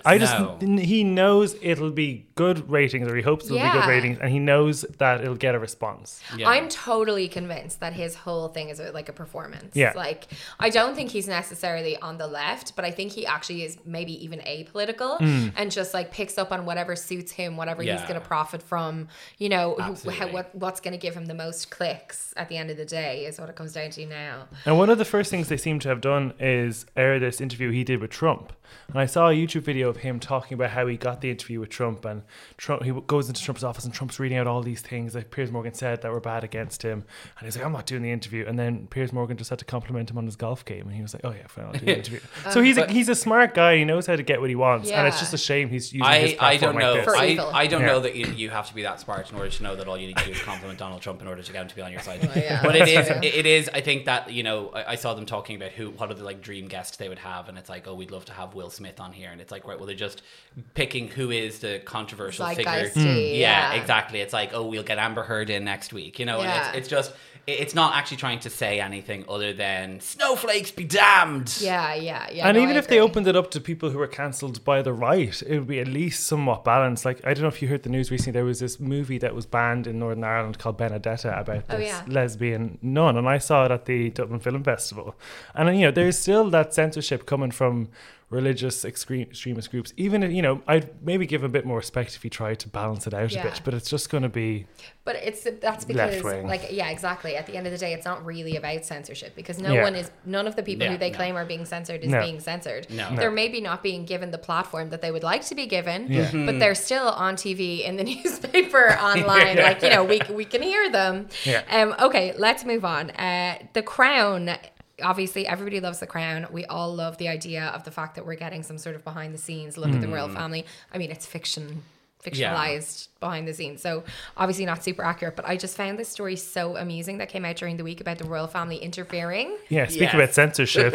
He knows it'll be good ratings, or he hopes it'll be good ratings, and he knows that it'll get a response. Yeah. I'm totally convinced that his whole thing is like a performance. Yeah. Like, I don't think he's necessarily on the left, but I think he actually is maybe even apolitical and just like picks up on whatever suits him, whatever he's going to profit from, you know, what's going to give him the most clicks at the end of the day is what it comes down to now. And one of the first things they seem to have done is air this interview he did with Trump. And I saw a YouTube video of him talking about how he got the interview with Trump, and he goes into Trump's office and Trump's reading out all these things that Piers Morgan said that were bad against him, and he's like, I'm not doing the interview. And then Piers Morgan just had to compliment him on his golf game, and he was like, oh yeah, fine, I'll do the interview. So he's a smart guy. He knows how to get what he wants, and it's just a shame he's using his platform like this. I don't know that you have to be that smart in order to know that all you need to do is compliment Donald Trump in order to get him to be on your side. But it is I think that, you know, I saw them talking about what are the like dream guests they would have, and it's like, oh, we'd love to have Will Smith on here, and it's like, right, well, they're just picking who is the controversial figure. Yeah, exactly. It's like, oh, we'll get Amber Heard in next week, you know, and it's just, it's not actually trying to say anything other than snowflakes be damned. Yeah. And even if they opened it up to people who were cancelled by the right, it would be at least somewhat balanced. Like, I don't know if you heard the news recently, there was this movie that was banned in Northern Ireland called Benedetta about this lesbian nun, and I saw it at the Dublin Film Festival. And, you know, there's still that censorship coming from religious extremist groups. Even, you know, I'd maybe give a bit more respect if he tried to balance it out a bit, but it's just going to be that's because left-wing. Like, yeah, exactly, at the end of the day it's not really about censorship, because none of the people who they claim are being censored is being censored. They're maybe not being given the platform that they would like to be given, but they're still on TV, in the newspaper, online. Like, you know, we can hear them. Okay, let's move on. The Crown. Obviously, everybody loves The Crown. We all love the idea of the fact that we're getting some sort of behind the scenes look at the royal family. I mean, it's fictionalized behind the scenes, so obviously not super accurate, but I just found this story so amusing that came out during the week about the royal family interfering. Speak about censorship.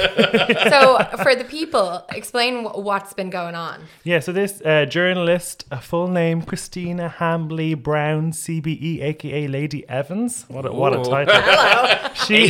So for the people, explain what's been going on. So this journalist, a full name, Christina Hambley Brown CBE, aka Lady Evans, what a title. Hello.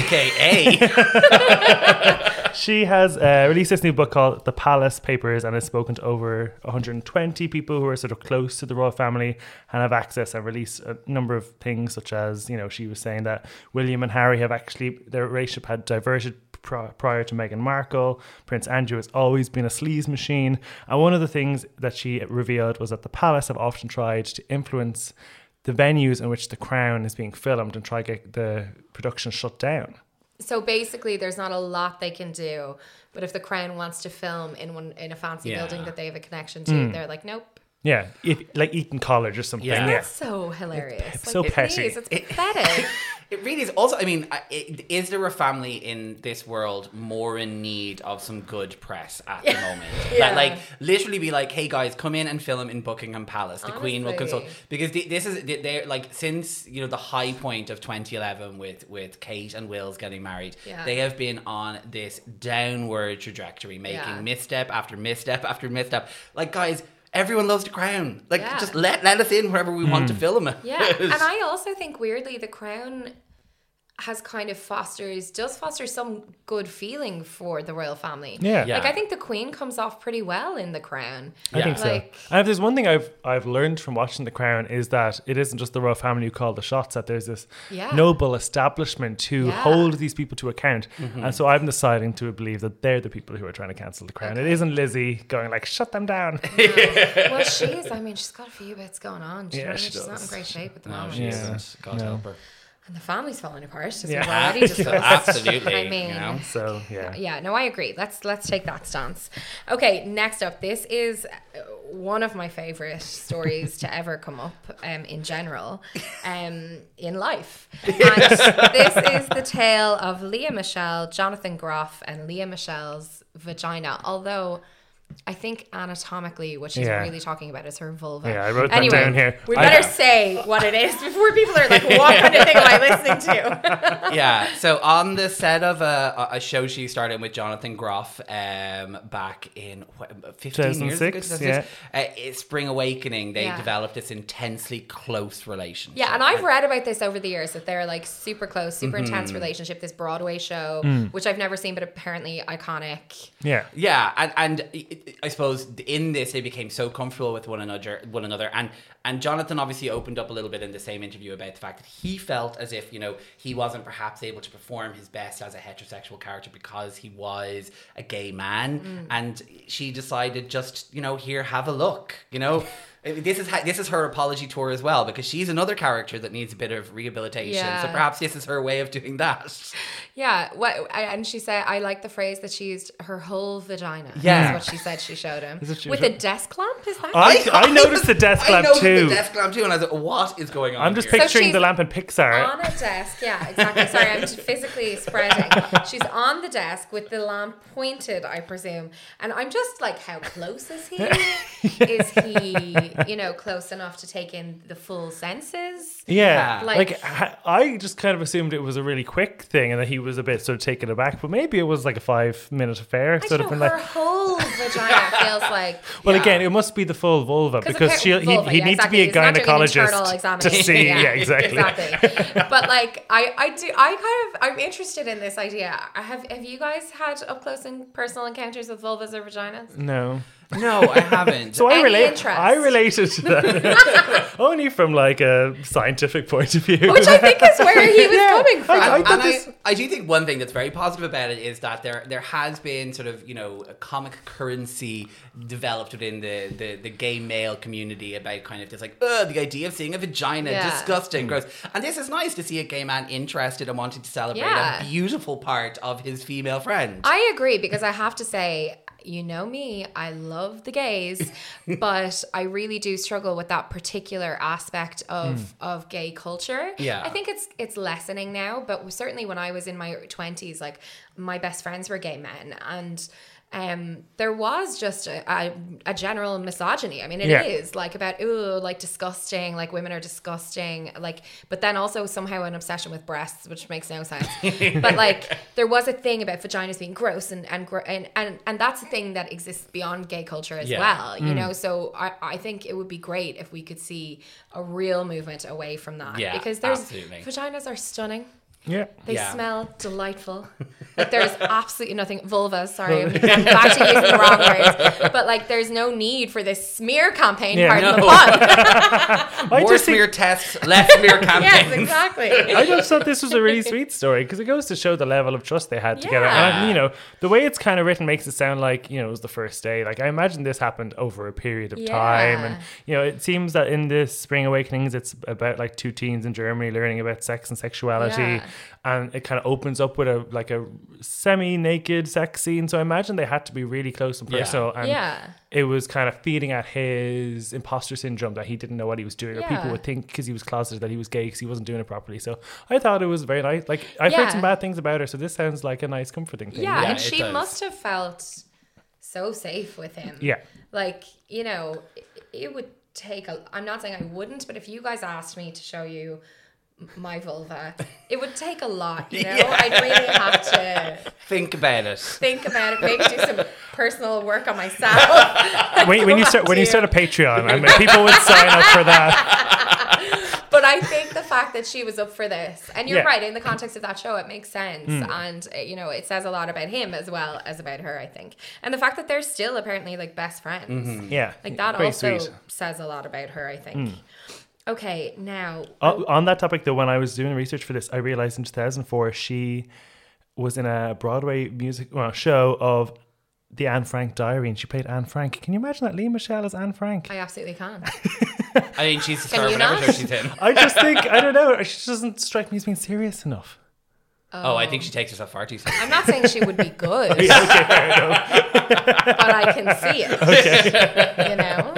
She has released this new book called The Palace Papers, and has spoken to over 120 people who are sort of close to the royal family and have access, and released a number of things, such as, you know, she was saying that William and Harry have actually, their relationship had diverged prior to Meghan Markle. Prince Andrew has always been a sleaze machine, and one of the things that she revealed was that the palace have often tried to influence the venues in which The Crown is being filmed and try to get the production shut down. So basically, there's not a lot they can do, but if The Crown wants to film in a fancy building that they have a connection to, they're like, nope. Yeah, like Eton College or something. Yeah. That's so hilarious. It's so petty. It's pathetic. It really is. Also, I mean, is there a family in this world more in need of some good press at the moment? That, like, literally be like, hey guys, come in and film in Buckingham Palace. The Queen will consult. Because this is, they're like, since, you know, the high point of 2011 with Kate and Will's getting married, they have been on this downward trajectory, making misstep after misstep after misstep. Like, guys, everyone loves The Crown. Like, just let us in wherever we want to film it. Yeah, and I also think, weirdly, The Crown has kind of does foster some good feeling for the royal family. Yeah. Like, I think the Queen comes off pretty well in The Crown. I think so. And if there's one thing I've learned from watching The Crown, is that it isn't just the royal family who call the shots, that there's this noble establishment who hold these people to account. And so I'm deciding to believe that they're the people who are trying to cancel The Crown. It isn't Lizzie going like, shut them down. No. Well, she's got a few bits going on. She's not in great shape at the moment. She isn't. God help her. And the family's falling apart, as we've Yeah. already discussed. Absolutely. I mean, you know? So, yeah. Yeah, no, I agree. Let's take that stance. Okay, next up, this is one of my favorite stories to ever come up in general in life. And this is the tale of Leah Michelle, Jonathan Groff, and Leah Michelle's vagina. Although I think anatomically what she's really talking about is her vulva. Yeah, I wrote that down here. We better say what it is before people are like, what kind of thing am I listening to? Yeah, so on the set of a show she started with Jonathan Groff back in 15 years ago. Spring Awakening, they developed this intensely close relationship. Yeah, and I've read about this over the years, that they're like super close, super intense relationship, this Broadway show, which I've never seen, but apparently iconic. Yeah. Yeah, and I suppose in this they became so comfortable with one another, and Jonathan obviously opened up a little bit in the same interview about the fact that he felt as if, you know, he wasn't perhaps able to perform his best as a heterosexual character because he was a gay man, and she decided just, you know, here, have a look, you know. This is her apology tour as well, because she's another character that needs a bit of rehabilitation. So perhaps this is her way of doing that. Yeah, and she said, I like the phrase that she used, her whole vagina. Yeah, that's what she said she showed him with a desk lamp. Is that? I noticed the desk lamp too. I noticed the desk lamp too, and I was like, what is going on? I'm just picturing the lamp in Pixar on a desk. Yeah, exactly. Sorry, I'm just physically spreading. She's on the desk with the lamp pointed, I presume, and I'm just like, how close is he? Is he, you know, close enough to take in the full senses? Yeah, like I just kind of assumed it was a really quick thing and that he was a bit sort of taken aback, but maybe it was like a 5-minute affair. Sort of her like whole vagina feels like. Well, again, it must be the full vulva because he needs to be a gynecologist to see. Yeah, exactly. But like, I'm interested in this idea. Have you guys had up close and personal encounters with vulvas or vaginas? No, I haven't. So I related to that only from like a scientific point of view, which I think is where he was coming from. I do think one thing that's very positive about it is that there has been sort of, you know, a comic currency developed within the gay male community about kind of this like, the idea of seeing a vagina, disgusting, gross. And this is nice to see a gay man interested and wanting to celebrate a beautiful part of his female friend. I agree, because I have to say, you know me, I love the gays, but I really do struggle with that particular aspect of gay culture. Yeah. I think it's lessening now, but certainly when I was in my 20s, like, my best friends were gay men, and there was just a general misogyny. I mean, it is like about, like disgusting, like women are disgusting, like, but then also somehow an obsession with breasts, which makes no sense. But like, there was a thing about vaginas being gross, and that's a thing that exists beyond gay culture as well, you know? So I think it would be great if we could see a real movement away from that, because vaginas are stunning. Yeah. They smell delightful. Like, there's absolutely nothing. Vulvas, sorry. I'm back to using the wrong words. But like, there's no need for this smear campaign part of the pun. More smear tests, less smear campaigns. Yes, exactly. I just thought this was a really sweet story because it goes to show the level of trust they had together. And, you know, the way it's kind of written makes it sound like, you know, it was the first day. Like, I imagine this happened over a period of time. And, you know, it seems that in this Spring Awakenings, it's about like 2 teens in Germany learning about sex and sexuality. Yeah. And it kind of opens up with a semi-naked sex scene. So I imagine they had to be really close and personal. And it was kind of feeding at his imposter syndrome that he didn't know what he was doing. Or people would think because he was closeted that he was gay because he wasn't doing it properly. So I thought it was very nice. Like, I've heard some bad things about her. So this sounds like a nice, comforting thing. Yeah, and she must have felt so safe with him. Yeah. Like, you know, it would take I'm not saying I wouldn't, but if you guys asked me to show you my vulva, it would take a lot, you know. I'd really have to think about it, maybe do some personal work on myself. when you start a Patreon, I mean, people would sign up for that. But I think the fact that she was up for this, and you're right, in the context of that show, it makes sense. And, you know, it says a lot about him as well as about her, I think. And the fact that they're still apparently like best friends. Yeah. Like, that also says a lot about her, I think. Okay, now... on that topic, though, when I was doing research for this, I realised in 2004 she was in a Broadway show of the Anne Frank Diary, and she played Anne Frank. Can you imagine that? Lea Michele as Anne Frank? I absolutely can. I mean, she's the star of whatever show she's in. I just think, I don't know, she doesn't strike me as being serious enough. Oh, I think she takes herself far too seriously. I'm not saying she would be good, but I can see it. Okay. You know,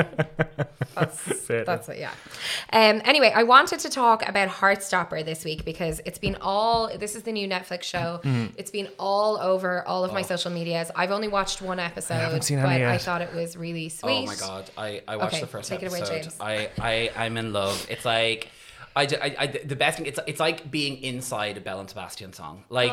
that's it. Yeah. Anyway, I wanted to talk about Heartstopper this week because it's been this is the new Netflix show. It's been all over all of my social medias. I've only watched one episode, but I thought it was really sweet. Oh my God. I watched the first episode. Take it away, James. I'm in love. It's like, the best thing, it's like being inside a Belle and Sebastian song. Like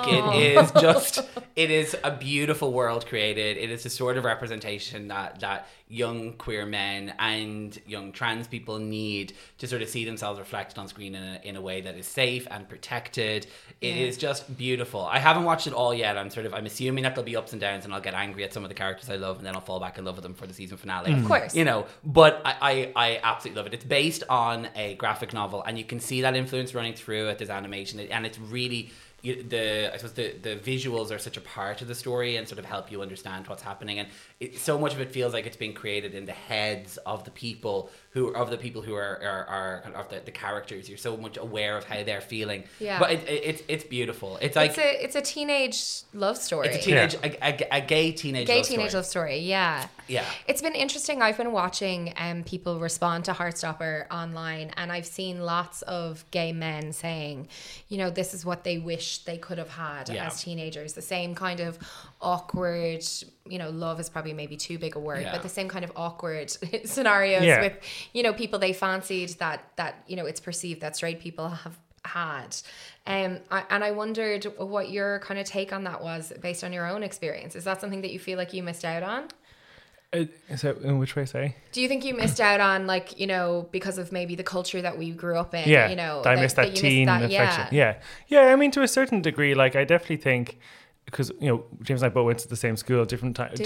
it is a beautiful world created. It is the sort of representation that young queer men and young trans people need to sort of see themselves reflected on screen in a way that is safe and protected. It is just beautiful. I haven't watched it all yet. I'm assuming that there'll be ups and downs and I'll get angry at some of the characters I love and then I'll fall back in love with them for the season finale. Of course. You know, but I absolutely love it. It's based on a graphic novel and you can see that influence running through it. There's animation and it's really... I suppose the visuals are such a part of the story and sort of help you understand what's happening, and so much of it feels like it's being created in the heads of the people who are kind of the characters. You're so much aware of how they're feeling. Yeah. But it's beautiful. It's like it's a teenage love story. It's a gay teenage love story. Yeah. Yeah. It's been interesting. I've been watching people respond to Heartstopper online, and I've seen lots of gay men saying, you know, this is what they wish they could have had as teenagers. The same kind of awkward, you know, love is probably maybe too big a word, but the same kind of awkward scenarios with, you know, people they fancied that you know, it's perceived that straight people have had. And I wondered what your kind of take on that was based on your own experience. Is that something that you feel like you missed out on? So in which way, say? Do you think you missed out on, like, you know, because of maybe the culture that we grew up in? Yeah, you know, I missed that teen affection. Yeah. I mean, to a certain degree, like I definitely think, because, you know, James and I both went to the same school at different times,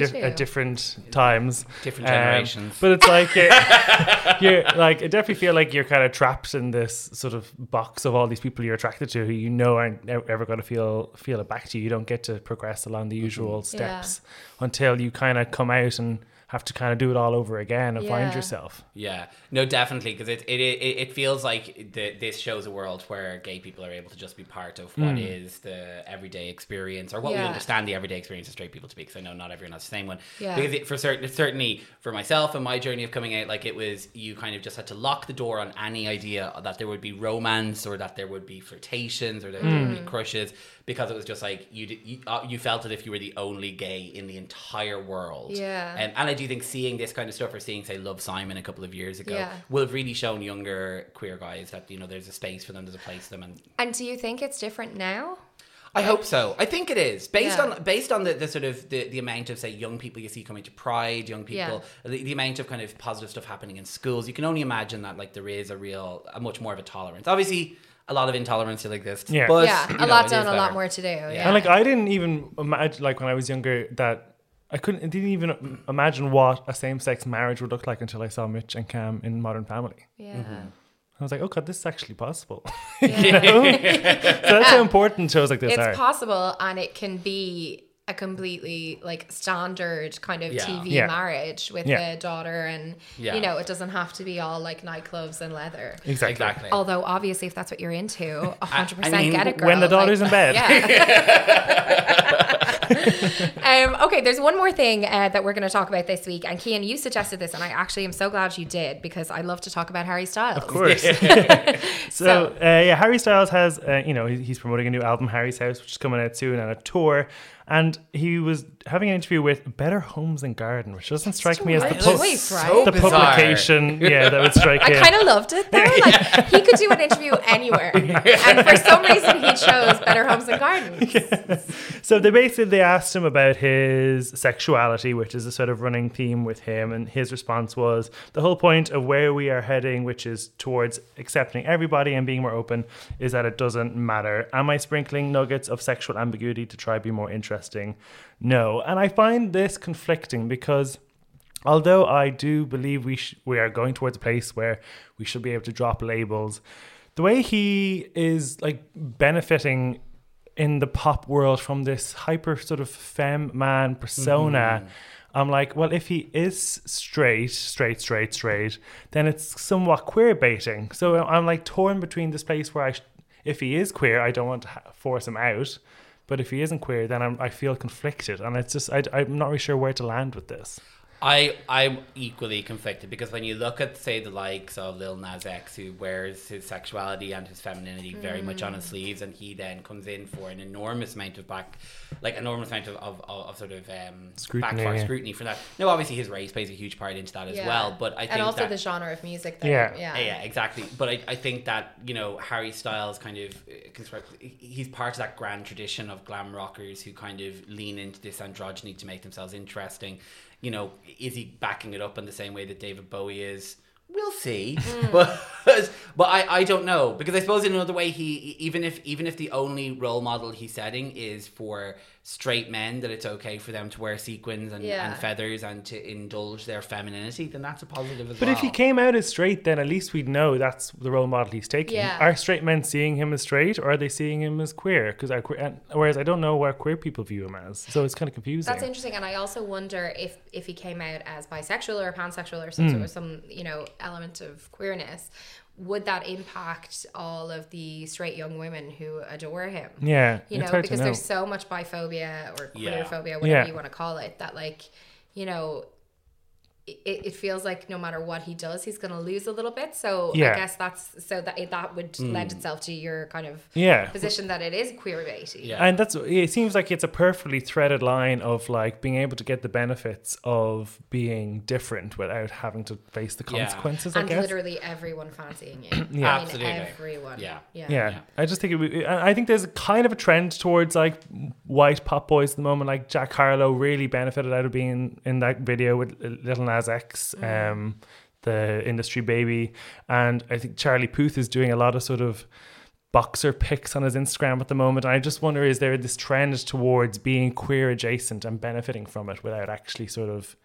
different generations. But it's like you're like, I definitely feel like you're kind of trapped in this sort of box of all these people you're attracted to who you know aren't ever going to feel it back to you. You don't get to progress along the usual steps until you kind of come out and have to kind of do it all over again and find yourself. Yeah, no, definitely, because it feels like this shows a world where gay people are able to just be part of what is the everyday experience, or what we understand the everyday experience of straight people to be, because I know not everyone has the same one. Yeah. Because certainly for myself and my journey of coming out, like, it was, you kind of just had to lock the door on any idea that there would be romance or that there would be flirtations or that there would be crushes, because it was just like you felt as if you were the only gay in the entire world. Yeah. And I do think seeing this kind of stuff, or seeing, say, Love, Simon a couple of years ago, will have really shown younger queer guys that, you know, there's a space for them, there's a place for them. And do you think it's different now? I hope so. I think it is based on the sort of the amount of, say, young people you see coming to Pride, young people, the amount of kind of positive stuff happening in schools. You can only imagine that, like, there is a much more of a tolerance. Obviously, a lot of intolerance still exists. Yeah. But, a lot done, a lot more to do. Yeah. And, like, I didn't even imagine, like, when I was younger, that I didn't even imagine what a same-sex marriage would look like until I saw Mitch and Cam in Modern Family. Yeah. I was like, oh God, this is actually possible. You know? So that's how important shows like this are. It's possible, and it can be a completely, like, standard kind of TV marriage with a daughter, and you know, it doesn't have to be all like nightclubs and leather. Exactly. Although obviously, if that's what you're into, 100% get it, girl. When the daughter's in bed. Okay, there's one more thing that we're going to talk about this week, and Cian, you suggested this, and I actually am so glad you did, because I love to talk about Harry Styles. Of course. So Harry Styles has, you know, he's promoting a new album, Harry's House, which is coming out soon, and a tour. And he was having an interview with Better Homes and Garden, which doesn't strike me as the publication that would strike him. I kind of loved it, though. Like, he could do an interview anywhere. And for some reason, he chose Better Homes and Gardens. So they asked him about his sexuality, which is a sort of running theme with him. And his response was, the whole point of where we are heading, which is towards accepting everybody and being more open, is that it doesn't matter. Am I sprinkling nuggets of sexual ambiguity to try to be more interesting? No. And I find this conflicting, because although I do believe we are going towards a place where we should be able to drop labels, the way he is, like, benefiting in the pop world from this hyper sort of femme man persona, I'm like, well, if he is straight, then it's somewhat queer baiting. So I'm, like, torn between this place where if he is queer, I don't want to force him out. But if he isn't queer, then I feel conflicted. And it's just, I'm not really sure where to land with this. I'm equally conflicted, because when you look at, say, the likes of Lil Nas X, who wears his sexuality and his femininity very much on his sleeves, and he then comes in for an enormous amount of scrutiny for that. Now, obviously, his race plays a huge part into that as well. But I think, and also that, the genre of music. Yeah, exactly. But I think that, you know, Harry Styles kind of he's part of that grand tradition of glam rockers who kind of lean into this androgyny to make themselves interesting. You know, is he backing it up in the same way that David Bowie is? We'll see. But I don't know, because I suppose in another way, he even if the only role model he's setting is for straight men, that it's okay for them to wear sequins and feathers and to indulge their femininity, then that's a positive as well. But if he came out as straight, then at least we'd know that's the role model he's taking. Are straight men seeing him as straight, or are they seeing him as queer? Whereas I don't know what queer people view him as, so it's kind of confusing. That's interesting, and I also wonder if he came out as bisexual or pansexual or some you know, element of queerness, would that impact all of the straight young women who adore him? Yeah, you know, because there's so much biphobia or queerphobia, whatever you want to call it, that, like, you know, it feels like no matter what he does, he's going to lose a little bit. So I guess that would lend itself to your kind of position that it is queer baiting. Yeah. And it seems like it's a perfectly threaded line of, like, being able to get the benefits of being different without having to face the consequences. And I guess. literally everyone fancying you. Yeah, absolutely. Everyone. Yeah. I just think I think there's kind of a trend towards, like, white pop boys at the moment. Like Jack Harlow really benefited out of being in that video with Lil Nas X, the industry baby, and I think Charlie Puth is doing a lot of sort of boxer pics on his Instagram at the moment. And I just wonder, is there this trend towards being queer adjacent and benefiting from it without actually sort of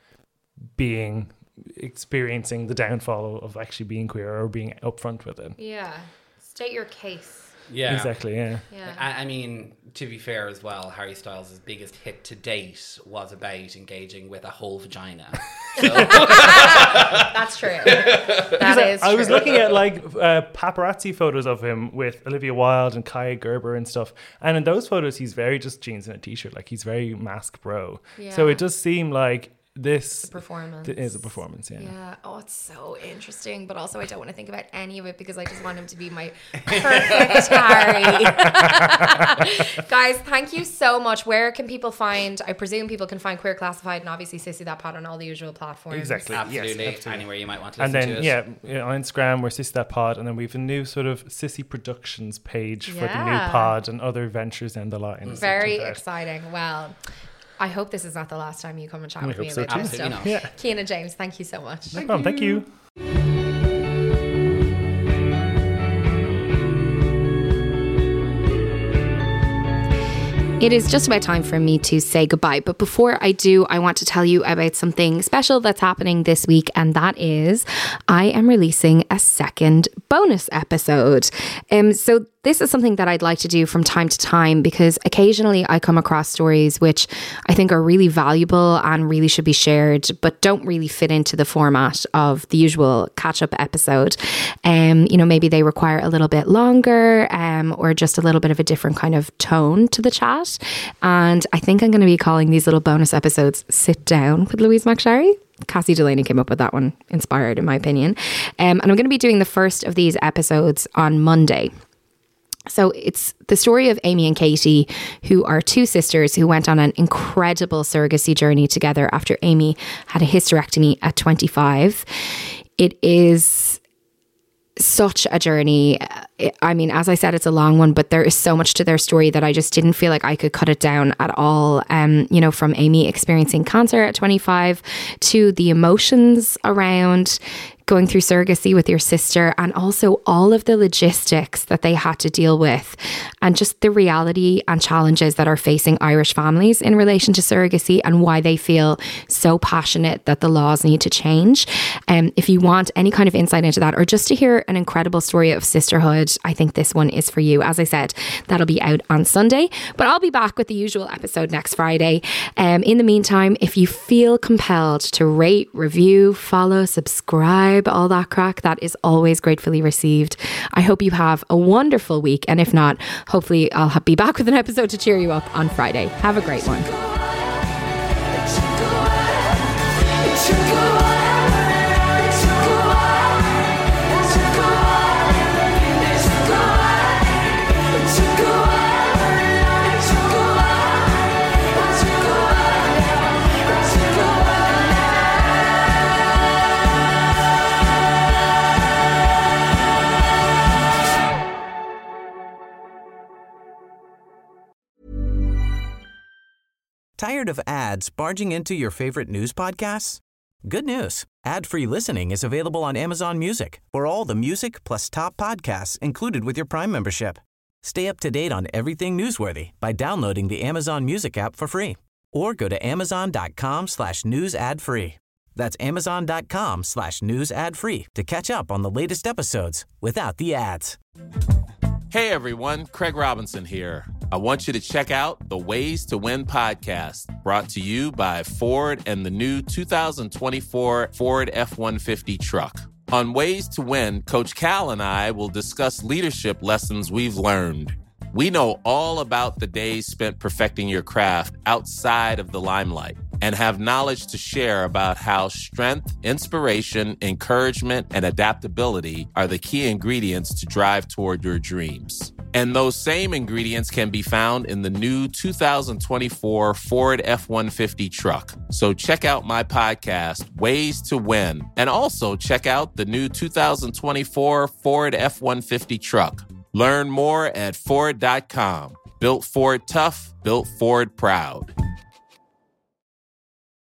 experiencing the downfall of actually being queer or being upfront with it? Yeah, state your case. Yeah, exactly. Yeah. I mean, to be fair as well, Harry Styles' biggest hit to date was about engaging with a whole vagina. So. That's true. I was looking at, like, paparazzi photos of him with Olivia Wilde and Kaya Gerber and stuff, and in those photos he's very just jeans and a t-shirt, like he's very mask bro. So it does seem like this performance is a performance. Yeah. Oh, it's so interesting, but also I don't want to think about any of it because I just want him to be my perfect Harry. Guys, thank you so much. Where can people find? I presume people can find Queer Classified and obviously Sissy That Pod on all the usual platforms. Exactly. Absolutely. Yes, anywhere you might want to listen to it. And then on Instagram we're Sissy That Pod, and then we've a new sort of Sissy Productions page for the new pod and other ventures in the line. Very exciting. Well, I hope this is not the last time you come and chat with me about this stuff. Cian and James, thank you so much. No problem. Thank you. It is just about time for me to say goodbye. But before I do, I want to tell you about something special that's happening this week. And that is I am releasing a second bonus episode. So this is something that I'd like to do from time to time because occasionally I come across stories which I think are really valuable and really should be shared, but don't really fit into the format of the usual catch-up episode. You know, maybe they require a little bit longer or just a little bit of a different kind of tone to the chat. And I think I'm going to be calling these little bonus episodes Sit Down with Louise McSharry. Cassie Delaney came up with that one, inspired in my opinion. And I'm going to be doing the first of these episodes on Monday. So it's the story of Amy and Katie, who are two sisters who went on an incredible surrogacy journey together after Amy had a hysterectomy at 25. It is such a journey. I mean, as I said, it's a long one, but there is so much to their story that I just didn't feel like I could cut it down at all. You know, from Amy experiencing cancer at 25 to the emotions around going through surrogacy with your sister, and also all of the logistics that they had to deal with, and just the reality and challenges that are facing Irish families in relation to surrogacy and why they feel so passionate that the laws need to change. If you want any kind of insight into that, or just to hear an incredible story of sisterhood, I think this one is for you. As I said, that'll be out on Sunday, but I'll be back with the usual episode next Friday. In the meantime, if you feel compelled to rate, review, follow, subscribe, all that crack, that is always gratefully received. I hope you have a wonderful week. And if not, hopefully I'll be back with an episode to cheer you up on Friday. Have a great one. Tired of ads barging into your favorite news podcasts? Good news. Ad-free listening is available on Amazon Music for all the music plus top podcasts included with your Prime membership. Stay up to date on everything newsworthy by downloading the Amazon Music app for free or go to amazon.com/news ad free. That's amazon.com/news ad free to catch up on the latest episodes without the ads. Hey everyone, Craig Robinson here. I want you to check out the Ways to Win podcast, brought to you by Ford and the new 2024 Ford F-150 truck. On Ways to Win, Coach Cal and I will discuss leadership lessons we've learned. We know all about the days spent perfecting your craft outside of the limelight and have knowledge to share about how strength, inspiration, encouragement, and adaptability are the key ingredients to drive toward your dreams. And those same ingredients can be found in the new 2024 Ford F-150 truck. So check out my podcast, Ways to Win, and also check out the new 2024 Ford F-150 truck. Learn more at Ford.com. Built Ford tough, built Ford proud.